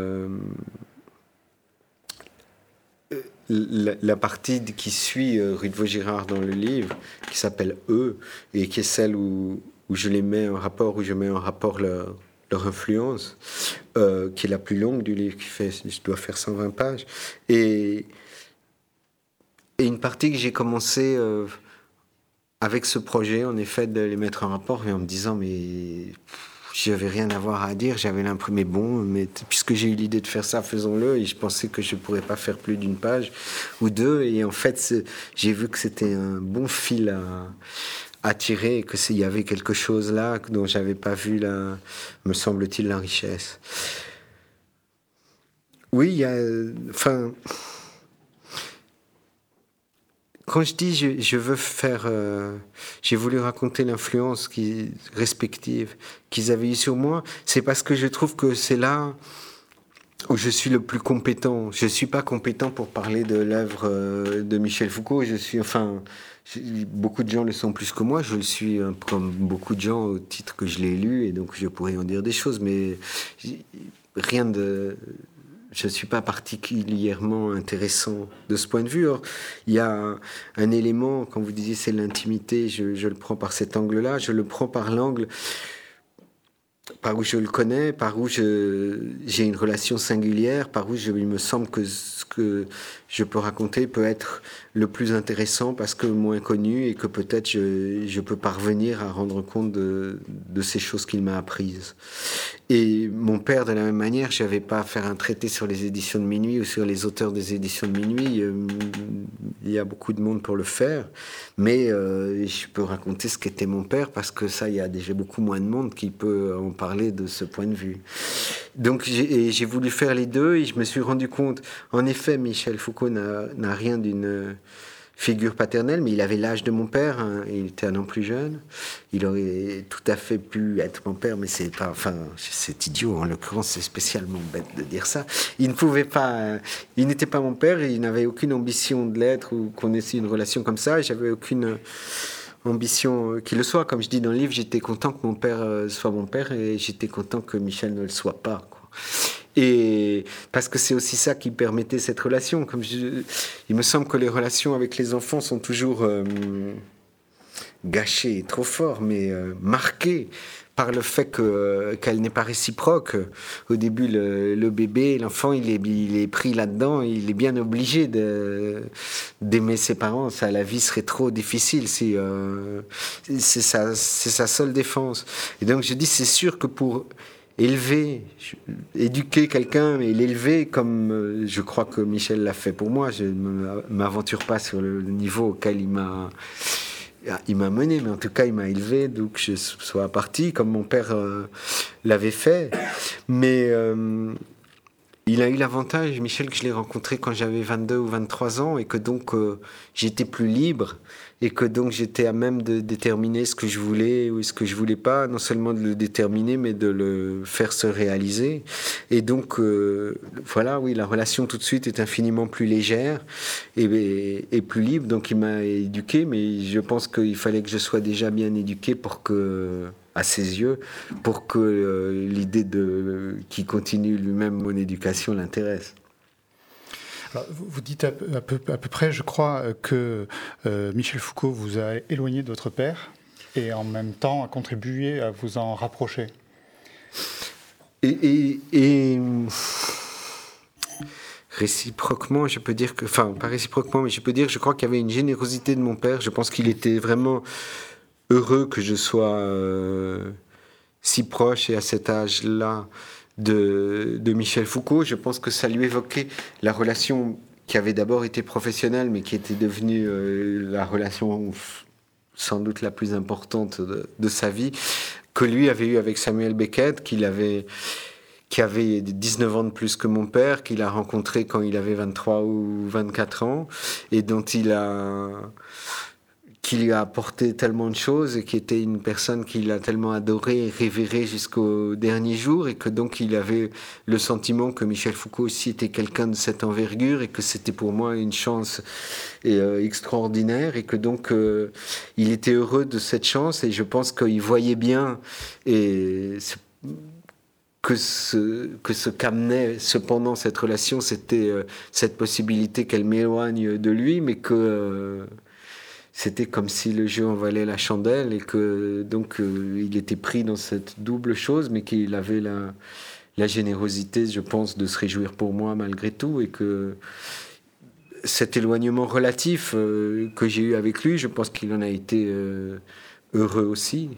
la partie qui suit Rue de Vaugirard dans le livre, qui s'appelle Eux, et qui est celle où je les mets en rapport, où je mets en rapport leur influence, qui est la plus longue du livre, je dois faire 120 pages. Et une partie que j'ai commencé avec ce projet, en effet, de les mettre en rapport, et en me disant, mais j'avais rien à voir à dire, j'avais l'impression, mais bon, puisque j'ai eu l'idée de faire ça, faisons-le, et je pensais que je ne pourrais pas faire plus d'une page ou deux, et en fait, j'ai vu que c'était un bon fil à tirer, que s'il y avait quelque chose là dont j'avais pas vu, me semble-t-il, la richesse. Oui, il y a, enfin, quand je dis je veux faire, j'ai voulu raconter l'influence respective qu'ils avaient eue sur moi, c'est parce que je trouve que c'est là où je suis le plus compétent. Je suis pas compétent pour parler de l'œuvre de Michel Foucault. Beaucoup de gens le sont plus que moi. Je le suis comme beaucoup de gens au titre que je l'ai lu, et donc je pourrais en dire des choses, mais je ne suis pas particulièrement intéressant de ce point de vue. Or, il y a un élément, quand vous disiez c'est l'intimité, je le prends par cet angle-là, je le prends par l'angle par où je le connais, par où j'ai une relation singulière, par où il me semble que ce que je peux raconter peut être le plus intéressant parce que moins connu, et que peut-être je peux parvenir à rendre compte de ces choses qu'il m'a apprises. Et mon père, de la même manière, je n'avais pas à faire un traité sur les éditions de minuit ou sur les auteurs des éditions de minuit. Il y a beaucoup de monde pour le faire, mais je peux raconter ce qu'était mon père, parce que ça, il y a déjà beaucoup moins de monde qui peut en parler de ce point de vue. Donc j'ai voulu faire les deux, et je me suis rendu compte, en effet, Michel Foucault n'a rien d'une figure paternelle, mais il avait l'âge de mon père, hein, il était un an plus jeune. Il aurait tout à fait pu être mon père, mais c'est pas, enfin, c'est idiot, en l'occurrence, c'est spécialement bête de dire ça. Il ne pouvait pas, il n'était pas mon père, et il n'avait aucune ambition de l'être ou qu'on ait une relation comme ça, et j'avais aucune ambition qu'il le soit. Comme je dis dans le livre, j'étais content que mon père soit mon père, et j'étais content que Michel ne le soit pas, quoi. Et parce que c'est aussi ça qui permettait cette relation. Il me semble que les relations avec les enfants sont toujours gâchées, trop fort, mais marquées par le fait qu'elle n'est pas réciproque. Au début, le bébé, l'enfant, il est pris là-dedans, il est bien obligé d'aimer ses parents. Ça, la vie serait trop difficile si c'est sa seule défense. Et donc je dis, c'est sûr que pour éduquer quelqu'un et l'élever comme je crois que Michel l'a fait pour moi. Je ne m'aventure pas sur le niveau auquel il m'a mené, mais en tout cas il m'a élevé, donc que je sois parti comme mon père l'avait fait. Mais il a eu l'avantage, Michel, que je l'ai rencontré quand j'avais 22 ou 23 ans, et que donc j'étais plus libre, et que donc j'étais à même de déterminer ce que je voulais ou ce que je voulais pas, non seulement de le déterminer, mais de le faire se réaliser. Et donc, voilà, oui, la relation tout de suite est infiniment plus légère et plus libre. Donc il m'a éduqué, mais je pense qu'il fallait que je sois déjà bien éduqué à ses yeux, pour que l'idée qu'il continue lui-même mon éducation l'intéresse. Alors, vous dites à peu près, je crois, que Michel Foucault vous a éloigné de votre père et en même temps a contribué à vous en rapprocher. Et réciproquement, je peux dire que, enfin, pas réciproquement, mais je peux dire, je crois qu'il y avait une générosité de mon père. Je pense qu'il était vraiment heureux que je sois si proche et à cet âge-là de Michel Foucault. Je pense que ça lui évoquait la relation qui avait d'abord été professionnelle, mais qui était devenue la relation sans doute la plus importante de sa vie, que lui avait eue avec Samuel Beckett, qui avait 19 ans de plus que mon père, qu'il a rencontré quand il avait 23 ou 24 ans, et qui lui a apporté tellement de choses, et qui était une personne qu'il a tellement adoré et révéré jusqu'au dernier jour, et que donc il avait le sentiment que Michel Foucault aussi était quelqu'un de cette envergure, et que c'était pour moi une chance extraordinaire, et que donc il était heureux de cette chance, et je pense qu'il voyait bien, et que ce qu'amenait cependant cette relation, c'était cette possibilité qu'elle m'éloigne de lui, mais que c'était comme si le jeu en valait la chandelle, et que donc il était pris dans cette double chose, mais qu'il avait la générosité, je pense, de se réjouir pour moi malgré tout, et que cet éloignement relatif que j'ai eu avec lui, je pense qu'il en a été heureux aussi.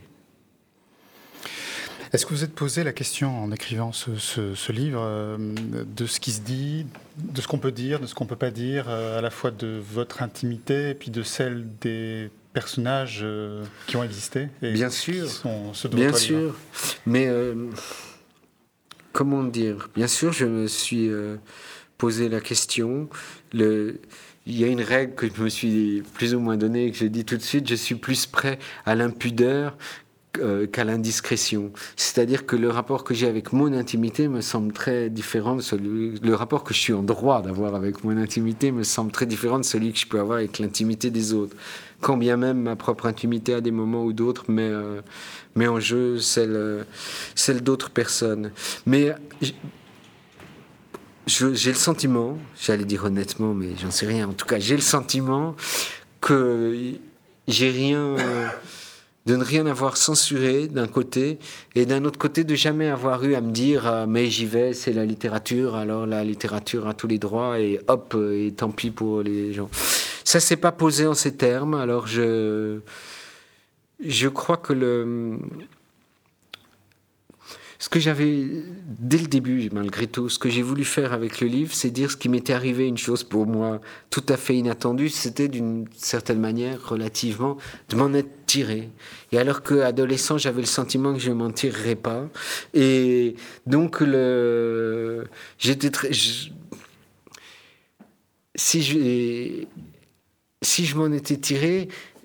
Est-ce que vous êtes posé la question en écrivant ce livre de ce qui se dit, de ce qu'on peut dire, de ce qu'on ne peut pas dire, à la fois de votre intimité et puis de celle des personnages qui ont existé et bien sûr, qui sont ceux de bien votre sûr, livre. Mais comment dire? Bien sûr, je me suis posé la question. Il y a une règle que je me suis plus ou moins donnée et que je dis tout de suite, je suis plus prêt à l'impudeur qu'à l'indiscrétion. C'est-à-dire que le rapport que j'ai avec mon intimité me semble très différent de le rapport que je suis en droit d'avoir avec mon intimité me semble très différent de celui que je peux avoir avec l'intimité des autres. Quand bien même ma propre intimité à des moments ou d'autres met en jeu celle d'autres personnes. Mais j'ai le sentiment, j'allais dire honnêtement, mais j'en sais rien, en tout cas j'ai le sentiment que j'ai rien... de ne rien avoir censuré d'un côté, et d'un autre côté de jamais avoir eu à me dire mais j'y vais, c'est la littérature, alors la littérature a tous les droits, et hop, et tant pis pour les gens. Ça s'est pas posé en ces termes, alors je crois que ce que j'avais, dès le début, malgré tout, ce que j'ai voulu faire avec le livre, c'est dire ce qui m'était arrivé, une chose pour moi tout à fait inattendue, c'était d'une certaine manière, relativement, de m'en être tiré. Et alors qu'adolescent, j'avais le sentiment que je ne m'en tirerais pas. Et donc, j'étais très... Si je m'en étais tiré,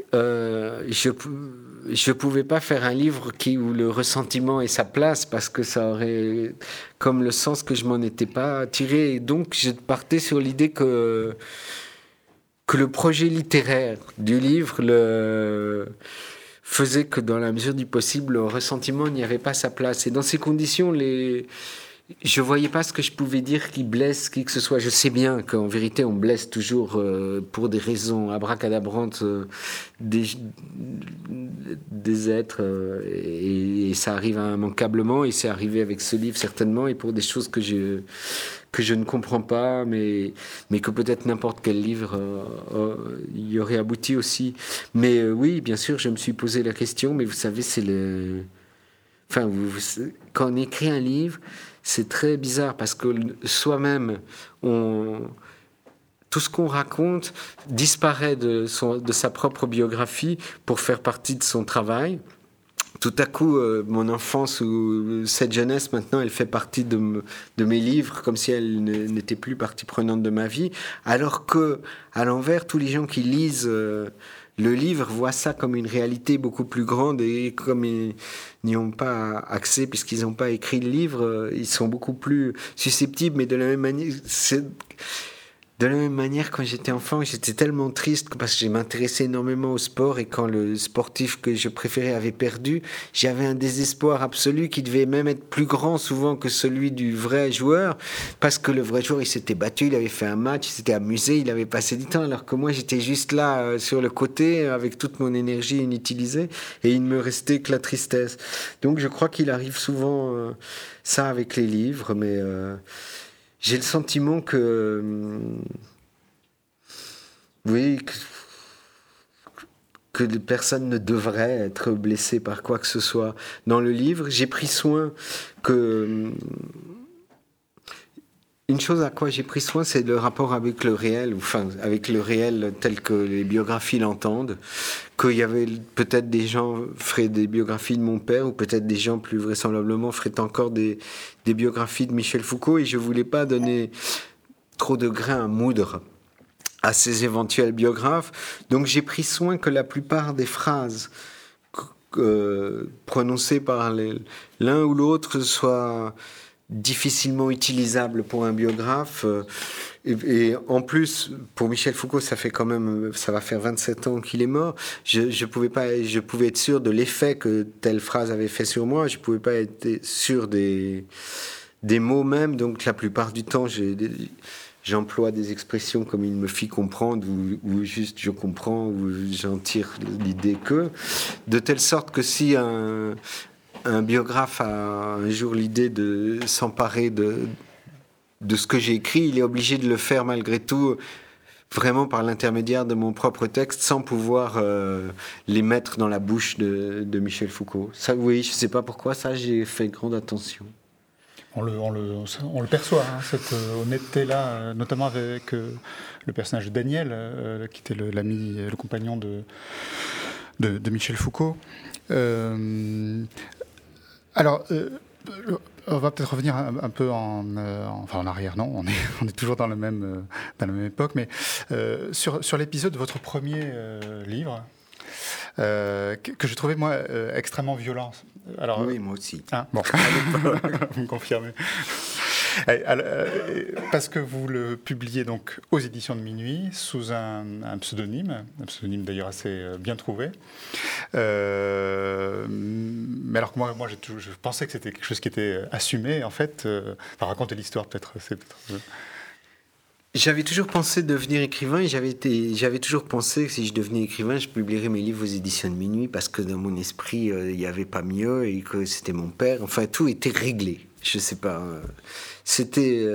je pouvais pas faire un livre où le ressentiment ait sa place, parce que ça aurait comme le sens que je m'en étais pas tiré. Et donc je partais sur l'idée que le projet littéraire du livre faisait que dans la mesure du possible, le ressentiment n'y avait pas sa place. Et dans ces conditions, je voyais pas ce que je pouvais dire qui blesse qui que ce soit. Je sais bien qu'en vérité, on blesse toujours pour des raisons abracadabrantes des êtres, et ça arrive immanquablement, et c'est arrivé avec ce livre certainement, et pour des choses que je ne comprends pas, mais que peut-être n'importe quel livre y aurait abouti aussi. Mais oui, bien sûr, je me suis posé la question, mais vous savez, c'est enfin, quand on écrit un livre, c'est très bizarre, parce que soi-même, tout ce qu'on raconte disparaît de sa propre biographie pour faire partie de son travail. Tout à coup, mon enfance ou cette jeunesse, maintenant, elle fait partie de mes livres, comme si elle n'était plus partie prenante de ma vie. Alors que, à l'envers, tous les gens qui lisent le livre voient ça comme une réalité beaucoup plus grande, et comme ils n'y ont pas accès puisqu'ils n'ont pas écrit le livre, ils sont beaucoup plus susceptibles, mais de la même manière, De la même manière, quand j'étais enfant, j'étais tellement triste parce que je m'intéressais énormément au sport et quand le sportif que je préférais avait perdu, j'avais un désespoir absolu qui devait même être plus grand souvent que celui du vrai joueur parce que le vrai joueur, il s'était battu, il avait fait un match, il s'était amusé, il avait passé du temps alors que moi, j'étais juste là sur le côté avec toute mon énergie inutilisée et il ne me restait que la tristesse. Donc je crois qu'il arrive souvent ça avec les livres, mais... j'ai le sentiment oui, que personne ne devrait être blessé par quoi que ce soit. Dans le livre, j'ai pris soin que... Une chose à quoi j'ai pris soin, c'est le rapport avec le réel, enfin avec le réel tel que les biographies l'entendent. Qu'il y avait peut-être des gens feraient des biographies de mon père, ou peut-être des gens plus vraisemblablement feraient encore des biographies de Michel Foucault, et je voulais pas donner trop de grain à moudre à ces éventuels biographes. Donc j'ai pris soin que la plupart des phrases prononcées par l'un ou l'autre soient difficilement utilisable pour un biographe. Et en plus, pour Michel Foucault, ça va faire 27 ans qu'il est mort. Je pouvais être sûr de l'effet que telle phrase avait fait sur moi. Je pouvais pas être sûr des mots même. Donc la plupart du temps, j'emploie des expressions comme il me fit comprendre, ou juste je comprends, ou j'en tire l'idée que, de telle sorte que si un biographe a un jour l'idée de s'emparer de ce que j'ai écrit, il est obligé de le faire malgré tout, vraiment par l'intermédiaire de mon propre texte, sans pouvoir les mettre dans la bouche de Michel Foucault. Ça, oui, je ne sais pas pourquoi, ça, j'ai fait grande attention. On le perçoit, hein, cette honnêteté-là, notamment avec le personnage de Daniel, qui était l'ami, le compagnon de Michel Foucault. Alors, on va peut-être revenir un peu en arrière, non, on est toujours dans la même époque, mais sur l'épisode de votre premier livre, que je trouvais, moi, extrêmement violent. Alors, oui, moi aussi. Hein, bon, vous me confirmez. Parce que vous le publiez donc aux éditions de Minuit sous un pseudonyme d'ailleurs assez bien trouvé. Mais alors que moi je pensais que c'était quelque chose qui était assumé en fait. Racontez l'histoire peut-être. J'avais toujours pensé devenir écrivain et j'avais toujours pensé que si je devenais écrivain, je publierais mes livres aux éditions de Minuit parce que dans mon esprit, il n'y avait pas mieux et que c'était mon père. Enfin, tout était réglé. Je sais pas. C'était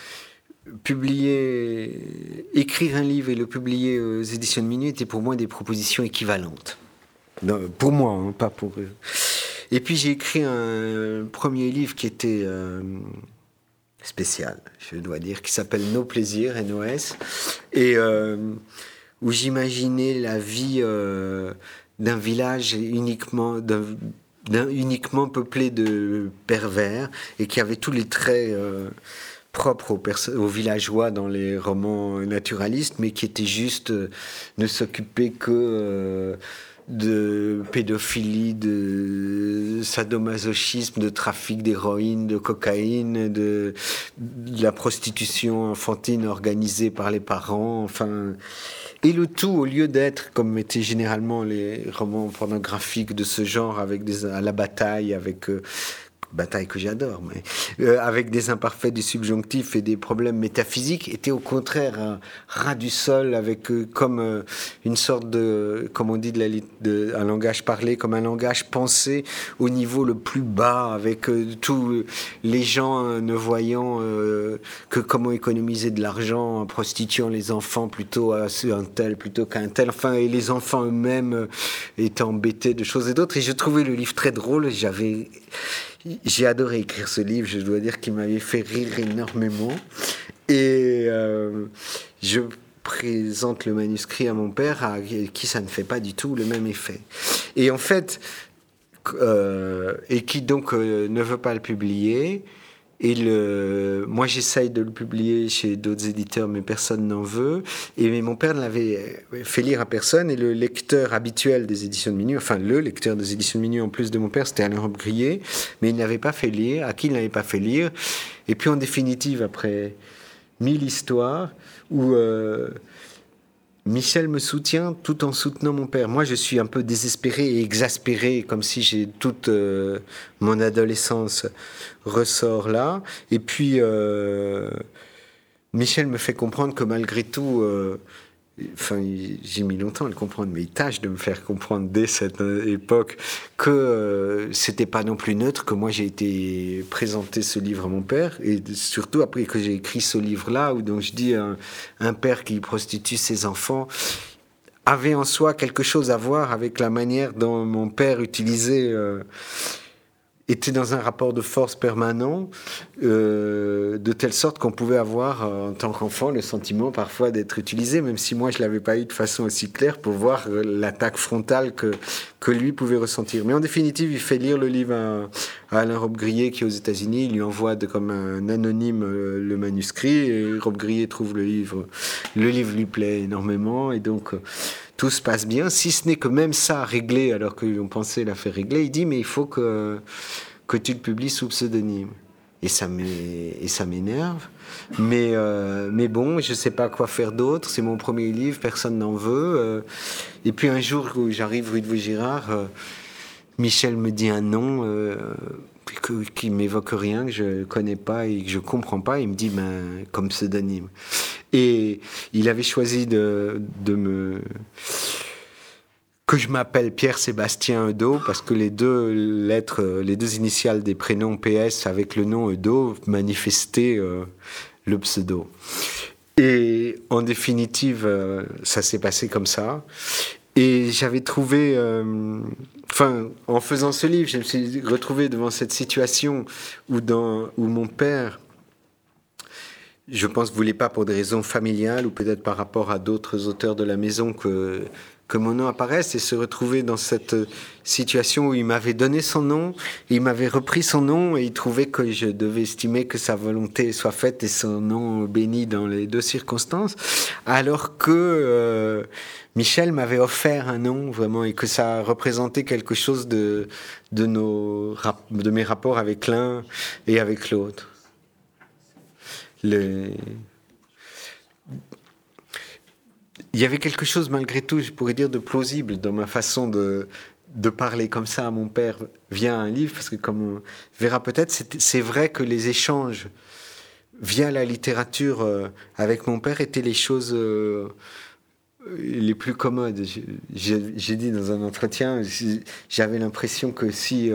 écrire un livre et le publier aux éditions de Minuit était pour moi des propositions équivalentes. Non, pour moi, hein, pas pour eux. Et puis j'ai écrit un premier livre qui était... spécial, je dois dire, qui s'appelle Nos plaisirs, NOS, et où j'imaginais la vie d'un village uniquement peuplé de pervers et qui avait tous les traits propres aux villageois dans les romans naturalistes, mais qui était juste ne s'occuper que de pédophilie, de sadomasochisme, de trafic d'héroïne, de cocaïne, de la prostitution enfantine organisée par les parents, enfin... Et le tout, au lieu d'être, comme étaient généralement les romans pornographiques de ce genre, à la bataille, bataille que j'adore, mais avec des imparfaits du subjonctif et des problèmes métaphysiques, était au contraire un ras du sol, avec comme une sorte de, comme on dit, un langage parlé, comme un langage pensé au niveau le plus bas, avec tous les gens ne voyant que comment économiser de l'argent en prostituant les enfants plutôt à un tel plutôt qu'à un tel, enfin, et les enfants eux-mêmes étaient embêtés de choses et d'autres. Et je trouvais le livre très drôle. J'ai adoré écrire ce livre, je dois dire qu'il m'avait fait rire énormément. Et je présente le manuscrit à mon père, à qui ça ne fait pas du tout le même effet. Et en fait, et qui donc ne veut pas le publier. Et moi, j'essaye de le publier chez d'autres éditeurs, mais personne n'en veut. Mais mon père ne l'avait fait lire à personne. Et le lecteur habituel des éditions de Minuit, enfin le lecteur des éditions de Minuit en plus de mon père, c'était Alain Robbe-Grillet, mais il ne l'avait pas fait lire. À qui il ne l'avait pas fait lire. Et puis en définitive, après 1000 histoires où Michel me soutient tout en soutenant mon père. Moi, je suis un peu désespéré et exaspéré, comme si j'ai toute mon adolescence ressort là. Et puis, Michel me fait comprendre que malgré tout, j'ai mis longtemps à le comprendre, mais il tâche de me faire comprendre dès cette époque que c'était pas non plus neutre, que moi j'ai été présenter ce livre à mon père, et surtout après que j'ai écrit ce livre-là, où donc je dis un père qui prostitue ses enfants avait en soi quelque chose à voir avec la manière dont mon père utilisait était dans un rapport de force permanent, de telle sorte qu'on pouvait avoir, en tant qu'enfant, le sentiment parfois d'être utilisé, même si moi je ne l'avais pas eu de façon aussi claire pour voir l'attaque frontale que lui pouvait ressentir. Mais en définitive, il fait lire le livre à Alain Robbe-Grillet, qui est aux États-Unis. Il lui envoie comme un anonyme le manuscrit, et Robbe-Grillet trouve le livre. Le livre lui plaît énormément, et donc tout se passe bien, si ce n'est que même ça réglé, alors qu'on pensait l'affaire réglée, il dit mais il faut que tu le publies sous pseudonyme. Et ça m'énerve. Mais bon, je ne sais pas quoi faire d'autre. C'est mon premier livre, personne n'en veut. Et puis un jour où j'arrive rue de Vaugirard, Michel me dit un nom qui m'évoque rien, que je ne connais pas et que je ne comprends pas. Il me dit comme pseudonyme. Et il avait choisi que je m'appelle Pierre-Sébastien Eudo, parce que les deux lettres, les deux initiales des prénoms PS avec le nom Eudo manifestaient le pseudo. Et en définitive, ça s'est passé comme ça. Et j'avais trouvé, en faisant ce livre, je me suis retrouvé devant cette situation où mon père, je pense, voulait pas, pour des raisons familiales ou peut-être par rapport à d'autres auteurs de la maison, que mon nom apparaisse, et se retrouver dans cette situation où il m'avait donné son nom, il m'avait repris son nom, et il trouvait que je devais estimer que sa volonté soit faite et son nom béni dans les deux circonstances, alors que Michel m'avait offert un nom vraiment, et que ça représentait quelque chose de mes rapports avec l'un et avec l'autre. Il y avait quelque chose, malgré tout, je pourrais dire, de plausible dans ma façon de parler comme ça à mon père via un livre, parce que comme on verra peut-être, c'est vrai que les échanges via la littérature avec mon père étaient les choses les plus commodes. J'ai dit dans un entretien, j'avais l'impression que si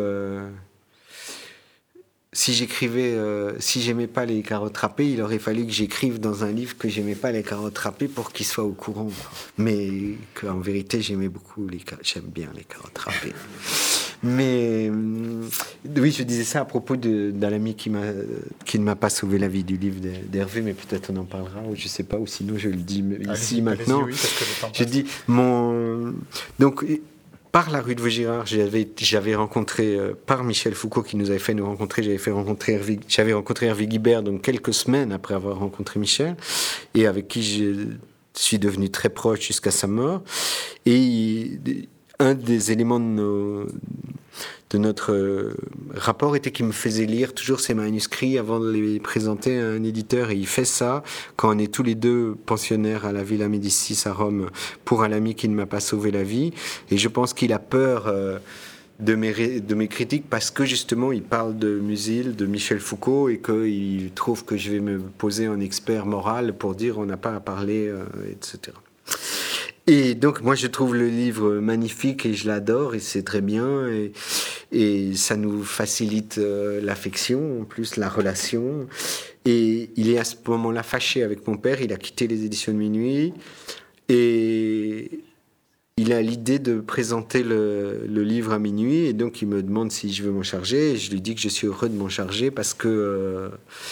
j'écrivais, si j'aimais pas les carottes râpées, il aurait fallu que j'écrive dans un livre que j'aimais pas les carottes râpées pour qu'il soit au courant. Mais qu'en vérité, j'aime bien les carottes râpées. Mais oui, je disais ça à propos d'un ami qui ne m'a pas sauvé la vie, du livre d'Hervé, mais peut-être on en parlera, ou je sais pas, ou sinon je le dis ici maintenant. Oui, parce que le temps passe. Je dis donc. Par la rue de Vaugirard, j'avais rencontré, par Michel Foucault qui nous avait fait nous rencontrer, j'avais rencontré Hervé Guibert, donc quelques semaines après avoir rencontré Michel, et avec qui je suis devenu très proche jusqu'à sa mort. Et un des éléments de notre rapport était qu'il me faisait lire toujours ses manuscrits avant de les présenter à un éditeur, et il fait ça quand on est tous les deux pensionnaires à la Villa Médicis à Rome pour un ami qui ne m'a pas sauvé la vie, et je pense qu'il a peur de mes critiques parce que justement il parle de Musil, de Michel Foucault, et qu'il trouve que je vais me poser en expert moral pour dire on n'a pas à parler, etc. Et donc moi je trouve le livre magnifique et je l'adore, et c'est très bien, et ça nous facilite l'affection, en plus la relation. Et il est à ce moment-là fâché avec mon père, il a quitté les éditions de Minuit, et il a l'idée de présenter le livre à Minuit, et donc il me demande si je veux m'en charger, et je lui dis que je suis heureux de m'en charger parce que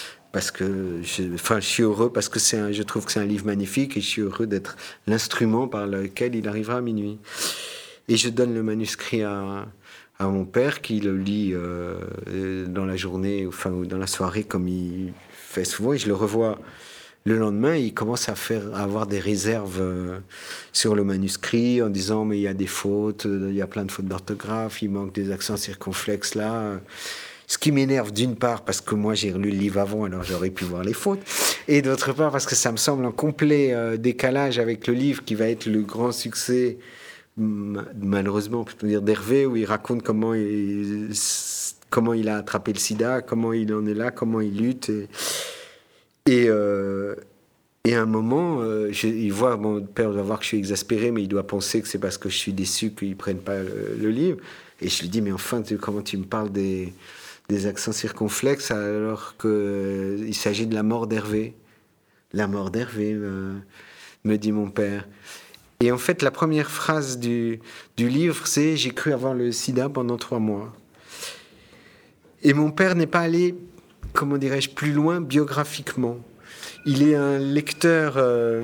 je suis heureux parce que je trouve que c'est un livre magnifique, et je suis heureux d'être l'instrument par lequel il arrivera à Minuit. Et je donne le manuscrit à mon père, qui le lit dans la journée, ou dans la soirée, comme il fait souvent, et je le revois le lendemain. Il commence à avoir des réserves sur le manuscrit, en disant mais il y a des fautes, il y a plein de fautes d'orthographe, il manque des accents circonflexes là. Ce qui m'énerve d'une part parce que moi j'ai relu le livre avant, alors j'aurais pu voir les fautes, et d'autre part parce que ça me semble en complet décalage avec le livre qui va être le grand succès, malheureusement on peut dire d'Hervé, où il raconte comment il a attrapé le sida, comment il en est là, comment il lutte. Et à un moment, il voit, mon père doit voir que je suis exaspéré, mais il doit penser que c'est parce que je suis déçu qu'ils ne prennent pas le livre. Et je lui dis, mais enfin, comment tu me parles des accents circonflexes alors qu'il s'agit de la mort d'Hervé. La mort d'Hervé, me dit mon père. Et en fait, la première phrase du livre, c'est « J'ai cru avoir le sida pendant 3 mois ». Et mon père n'est pas allé, comment dirais-je, plus loin biographiquement. Il est un lecteur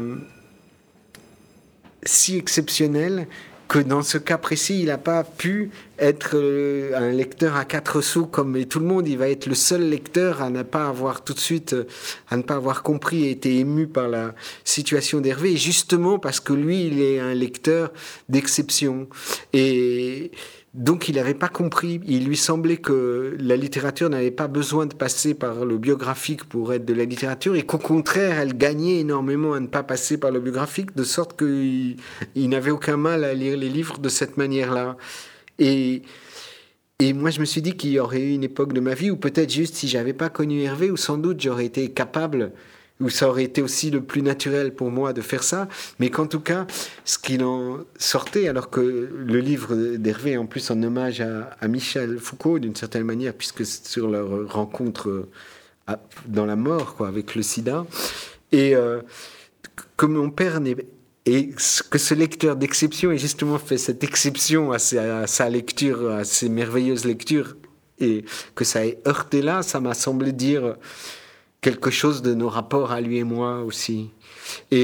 si exceptionnel que dans ce cas précis, il n'a pas pu être un lecteur à 4 sous comme tout le monde. Il va être le seul lecteur à ne pas avoir tout de suite, à ne pas avoir compris et été ému par la situation d'Hervé. Et justement parce que lui, il est un lecteur d'exception. Et donc il n'avait pas compris. Il lui semblait que la littérature n'avait pas besoin de passer par le biographique pour être de la littérature, et qu'au contraire, elle gagnait énormément à ne pas passer par le biographique, de sorte qu'il n'avait aucun mal à lire les livres de cette manière-là. Et moi, je me suis dit qu'il y aurait eu une époque de ma vie où peut-être juste si j'avais pas connu Hervé, ou sans doute j'aurais été capable, où ça aurait été aussi le plus naturel pour moi de faire ça, mais qu'en tout cas, ce qu'il en sortait, alors que le livre d'Hervé est en plus en hommage à Michel Foucault, d'une certaine manière, puisque c'est sur leur rencontre dans la mort, quoi, avec le sida, et que mon père et que ce lecteur d'exception ait justement fait cette exception à sa lecture, à ses merveilleuses lectures, et que ça ait heurté là, ça m'a semblé dire quelque chose de nos rapports à lui et moi aussi. Et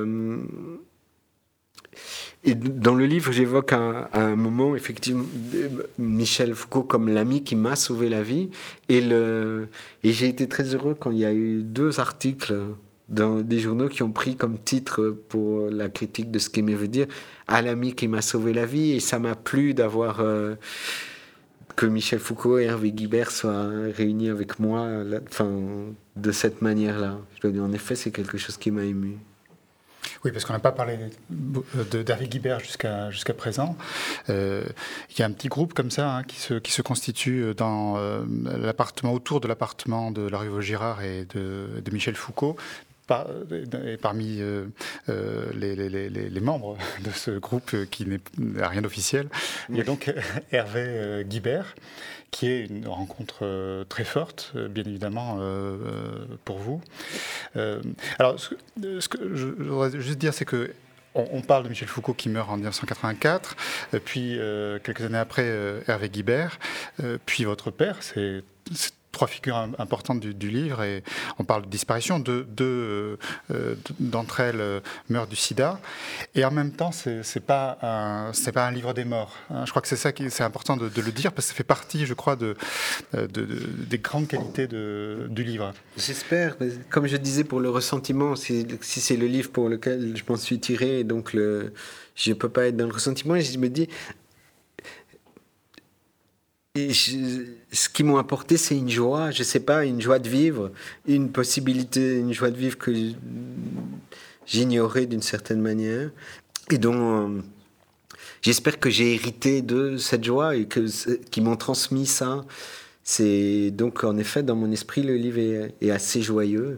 dans le livre, j'évoque à un moment, effectivement, Michel Foucault comme l'ami qui m'a sauvé la vie. Et j'ai été très heureux quand il y a eu 2 articles dans des journaux qui ont pris comme titre pour la critique de ce qu'Aimé veut dire « À l'ami qui m'a sauvé la vie ». Et ça m'a plu d'avoir... que Michel Foucault et Hervé Guibert soient réunis avec moi, de cette manière-là. Je dois dire, en effet, c'est quelque chose qui m'a ému. Oui, parce qu'on n'a pas parlé d'Hervé Guibert jusqu'à présent. Il y a un petit groupe comme ça qui se constitue dans l'appartement, autour de l'appartement de la rue Vaugirard et de Michel Foucault. Et parmi les membres de ce groupe qui n'a rien d'officiel, il y a donc Hervé Guibert, qui est une rencontre très forte, bien évidemment, pour vous. Alors, ce que je voudrais juste dire, c'est que on parle de Michel Foucault qui meurt en 1984, puis quelques années après, Hervé Guibert, puis votre père, c'est 3 figures importantes du livre, et on parle de disparition. Deux d'entre elles meurent du sida, et en même temps, c'est pas un livre des morts. Je crois que c'est ça c'est important de le dire, parce que ça fait partie, je crois, des grandes qualités du livre. J'espère. Comme je disais pour le ressentiment, si c'est le livre pour lequel je m'en suis tiré, donc je peux pas être dans le ressentiment, et je me dis... ce qui m'ont apporté, c'est une joie, je sais pas, une joie de vivre, une possibilité, une joie de vivre que j'ignorais d'une certaine manière, et dont j'espère que j'ai hérité de cette joie et qui m'ont transmis ça. C'est donc en effet dans mon esprit le livre est assez joyeux.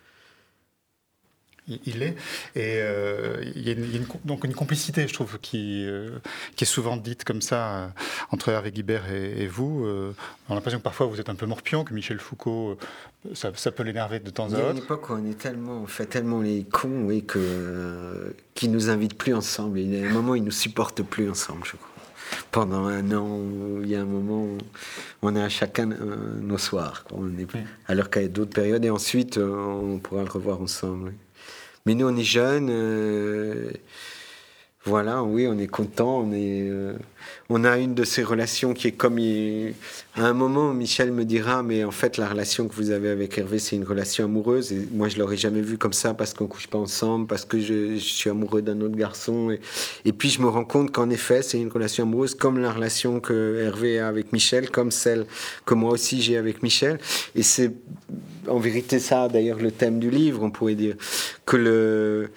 Il est, et il y a donc une complicité, je trouve, qui est souvent dite comme ça entre Hervé Guibert et vous. On a l'impression que parfois vous êtes un peu morpion, que Michel Foucault, ça peut l'énerver de temps à autre. Il y a une époque où on fait tellement les cons, oui, qu'ils nous invitent plus ensemble. Il y a un moment où ils nous supportent plus ensemble, je crois. Pendant 1 an, il y a un moment où on est à chacun nos soirs, quoi. Alors qu'il y a d'autres périodes, et ensuite on pourra le revoir ensemble. Oui. Mais nous, on est jeunes, Voilà, oui, on est content. On a une de ces relations qui est comme... À un moment, Michel me dira, mais en fait, la relation que vous avez avec Hervé, c'est une relation amoureuse. Et moi, je l'aurais jamais vu comme ça parce qu'on couche pas ensemble, parce que je suis amoureux d'un autre garçon. Et puis, je me rends compte qu'en effet, c'est une relation amoureuse comme la relation que Hervé a avec Michel, comme celle que moi aussi j'ai avec Michel. Et c'est en vérité ça, d'ailleurs, le thème du livre, on pourrait dire. Que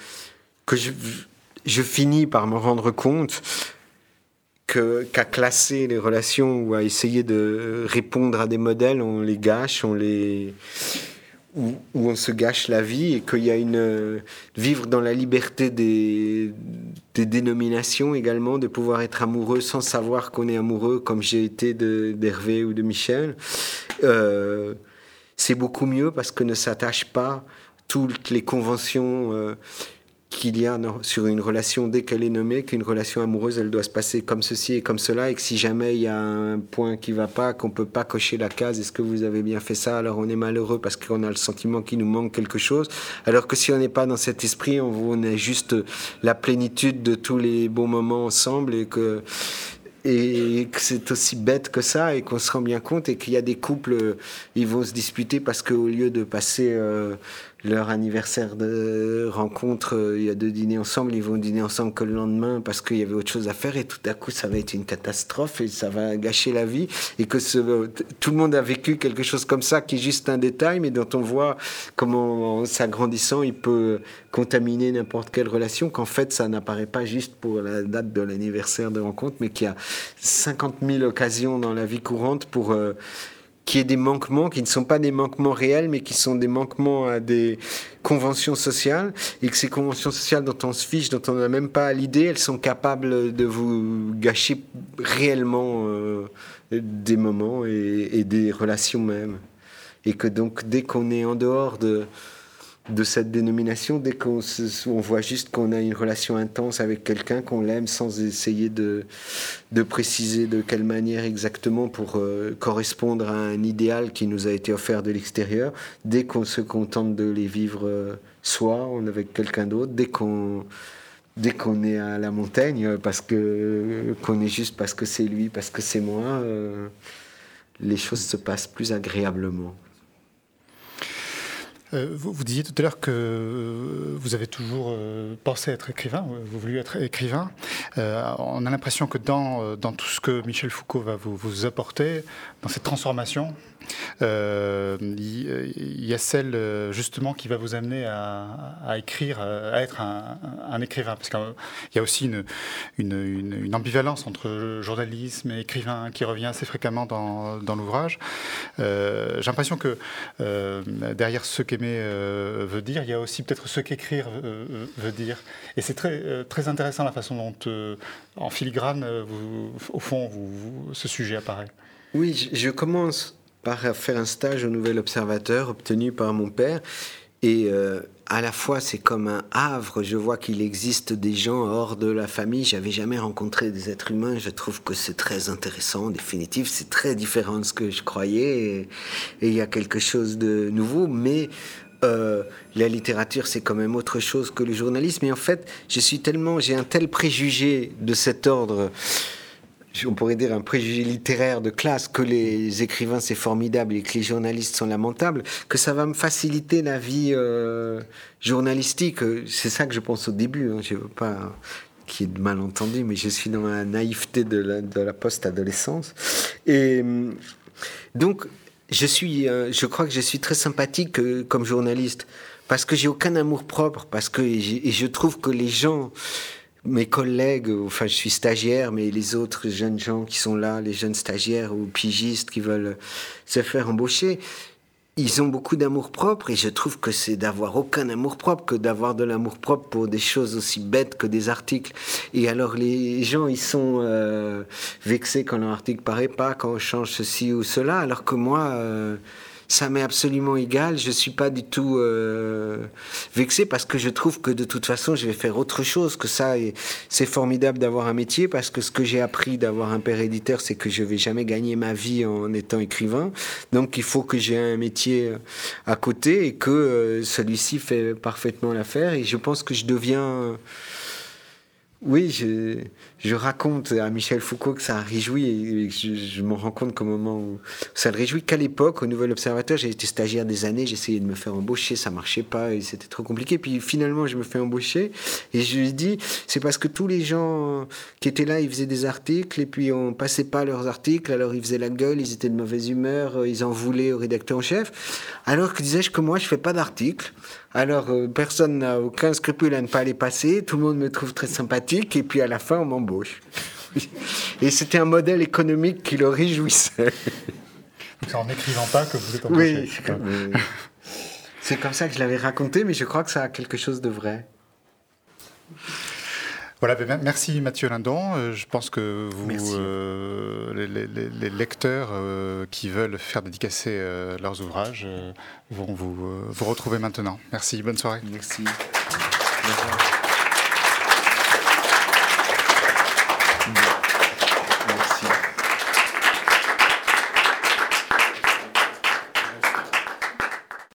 je finis par me rendre compte qu'à classer les relations ou à essayer de répondre à des modèles, on les gâche, où on se gâche la vie, et qu'il y a vivre dans la liberté des dénominations également, de pouvoir être amoureux sans savoir qu'on est amoureux, comme j'ai été d'Hervé ou de Michel. C'est beaucoup mieux parce que ne s'attache pas toutes les conventions qu'il y a sur une relation dès qu'elle est nommée, qu'une relation amoureuse, elle doit se passer comme ceci et comme cela, et que si jamais il y a un point qui va pas, qu'on peut pas cocher la case, est-ce que vous avez bien fait ça, alors on est malheureux parce qu'on a le sentiment qu'il nous manque quelque chose, alors que si on n'est pas dans cet esprit, on a juste la plénitude de tous les bons moments ensemble, et que c'est aussi bête que ça, et qu'on se rend bien compte, et qu'il y a des couples, ils vont se disputer parce qu'au lieu de passer leur anniversaire de rencontre, il y a 2 dîners ensemble, ils vont dîner ensemble que le lendemain parce qu'il y avait autre chose à faire, et tout à coup ça va être une catastrophe et ça va gâcher la vie, et que tout le monde a vécu quelque chose comme ça qui est juste un détail, mais dont on voit comment en s'agrandissant il peut contaminer n'importe quelle relation, qu'en fait ça n'apparaît pas juste pour la date de l'anniversaire de rencontre, mais qu'il y a 50 000 occasions dans la vie courante pour qu'il y ait des manquements qui ne sont pas des manquements réels, mais qui sont des manquements à des conventions sociales, et que ces conventions sociales dont on se fiche, dont on n'a même pas l'idée, elles sont capables de vous gâcher réellement des moments et des relations même. Et que donc dès qu'on est en dehors de cette dénomination, dès qu'on voit juste qu'on a une relation intense avec quelqu'un, qu'on l'aime sans essayer de préciser de quelle manière exactement pour correspondre à un idéal qui nous a été offert de l'extérieur, dès qu'on se contente de les vivre soi, avec quelqu'un d'autre, dès qu'on est à la montagne, qu'on est juste parce que c'est lui, parce que c'est moi, les choses se passent plus agréablement. Vous disiez tout à l'heure que vous avez toujours pensé être écrivain, vous voulu être écrivain. On a l'impression que dans tout ce que Michel Foucault va vous apporter, dans cette transformation, il y a celle justement qui va vous amener à écrire, à être un écrivain. Parce qu'il y a aussi une ambivalence entre journalisme et écrivain qui revient assez fréquemment dans l'ouvrage. J'ai l'impression que derrière ce qu'Aimé veut dire, il y a aussi peut-être ce qu'écrire veut dire. Et c'est très intéressant la façon dont, en filigrane, au fond, ce sujet apparaît. Oui, je commence par faire un stage au Nouvel Observateur obtenu par mon père. Et à la fois, c'est comme un havre. Je vois qu'il existe des gens hors de la famille. J'avais jamais rencontré des êtres humains. Je trouve que c'est très intéressant. En définitive, c'est très différent de ce que je croyais. Et il y a quelque chose de nouveau. Mais la littérature, c'est quand même autre chose que le journalisme. Et en fait, j'ai un tel préjugé de cet ordre. On pourrait dire un préjugé littéraire de classe, que les écrivains c'est formidable et que les journalistes sont lamentables, que ça va me faciliter la vie journalistique. C'est ça que je pense au début, hein. Je veux pas qu'il y ait de malentendus, mais je suis dans la naïveté de la post-adolescence. Et donc, je crois que je suis très sympathique comme journaliste, parce que j'ai aucun amour-propre, et je trouve que les gens... Mes collègues, enfin je suis stagiaire, mais les autres jeunes gens qui sont là, les jeunes stagiaires ou pigistes qui veulent se faire embaucher, ils ont beaucoup d'amour-propre, et je trouve que c'est d'avoir aucun amour-propre que d'avoir de l'amour-propre pour des choses aussi bêtes que des articles. Et alors les gens, ils sont vexés quand leur article paraît pas, quand on change ceci ou cela, alors que moi... ça m'est absolument égal, je suis pas du tout vexé, parce que je trouve que de toute façon je vais faire autre chose que ça, et c'est formidable d'avoir un métier, parce que ce que j'ai appris d'avoir un père éditeur, c'est que je vais jamais gagner ma vie en étant écrivain, donc il faut que j'ai un métier à côté, et que celui-ci fait parfaitement l'affaire, et je pense que je deviens Oui, je raconte à Michel Foucault que ça a réjoui, et je me rends compte qu'au moment où ça le réjouit, qu'à l'époque, au Nouvel Observateur, j'ai été stagiaire des années, j'essayais de me faire embaucher, ça marchait pas, et c'était trop compliqué. Puis finalement, je me fais embaucher, et je lui dis, c'est parce que tous les gens qui étaient là, ils faisaient des articles, et puis on passait pas leurs articles, alors ils faisaient la gueule, ils étaient de mauvaise humeur, ils en voulaient au rédacteur en chef, alors que disais-je que moi, je fais pas d'articles. Alors, personne n'a aucun scrupule à ne pas les passer, tout le monde me trouve très sympathique, et puis à la fin, on m'embauche. Et c'était un modèle économique qui le réjouissait. C'est en n'écrivant pas que vous êtes embauché. Oui, c'est comme ça que je l'avais raconté, mais je crois que ça a quelque chose de vrai. Voilà, merci Mathieu Lindon. Je pense que vous, les lecteurs qui veulent faire dédicacer leurs ouvrages vont vous retrouver maintenant. Merci, bonne soirée. Merci. Au revoir.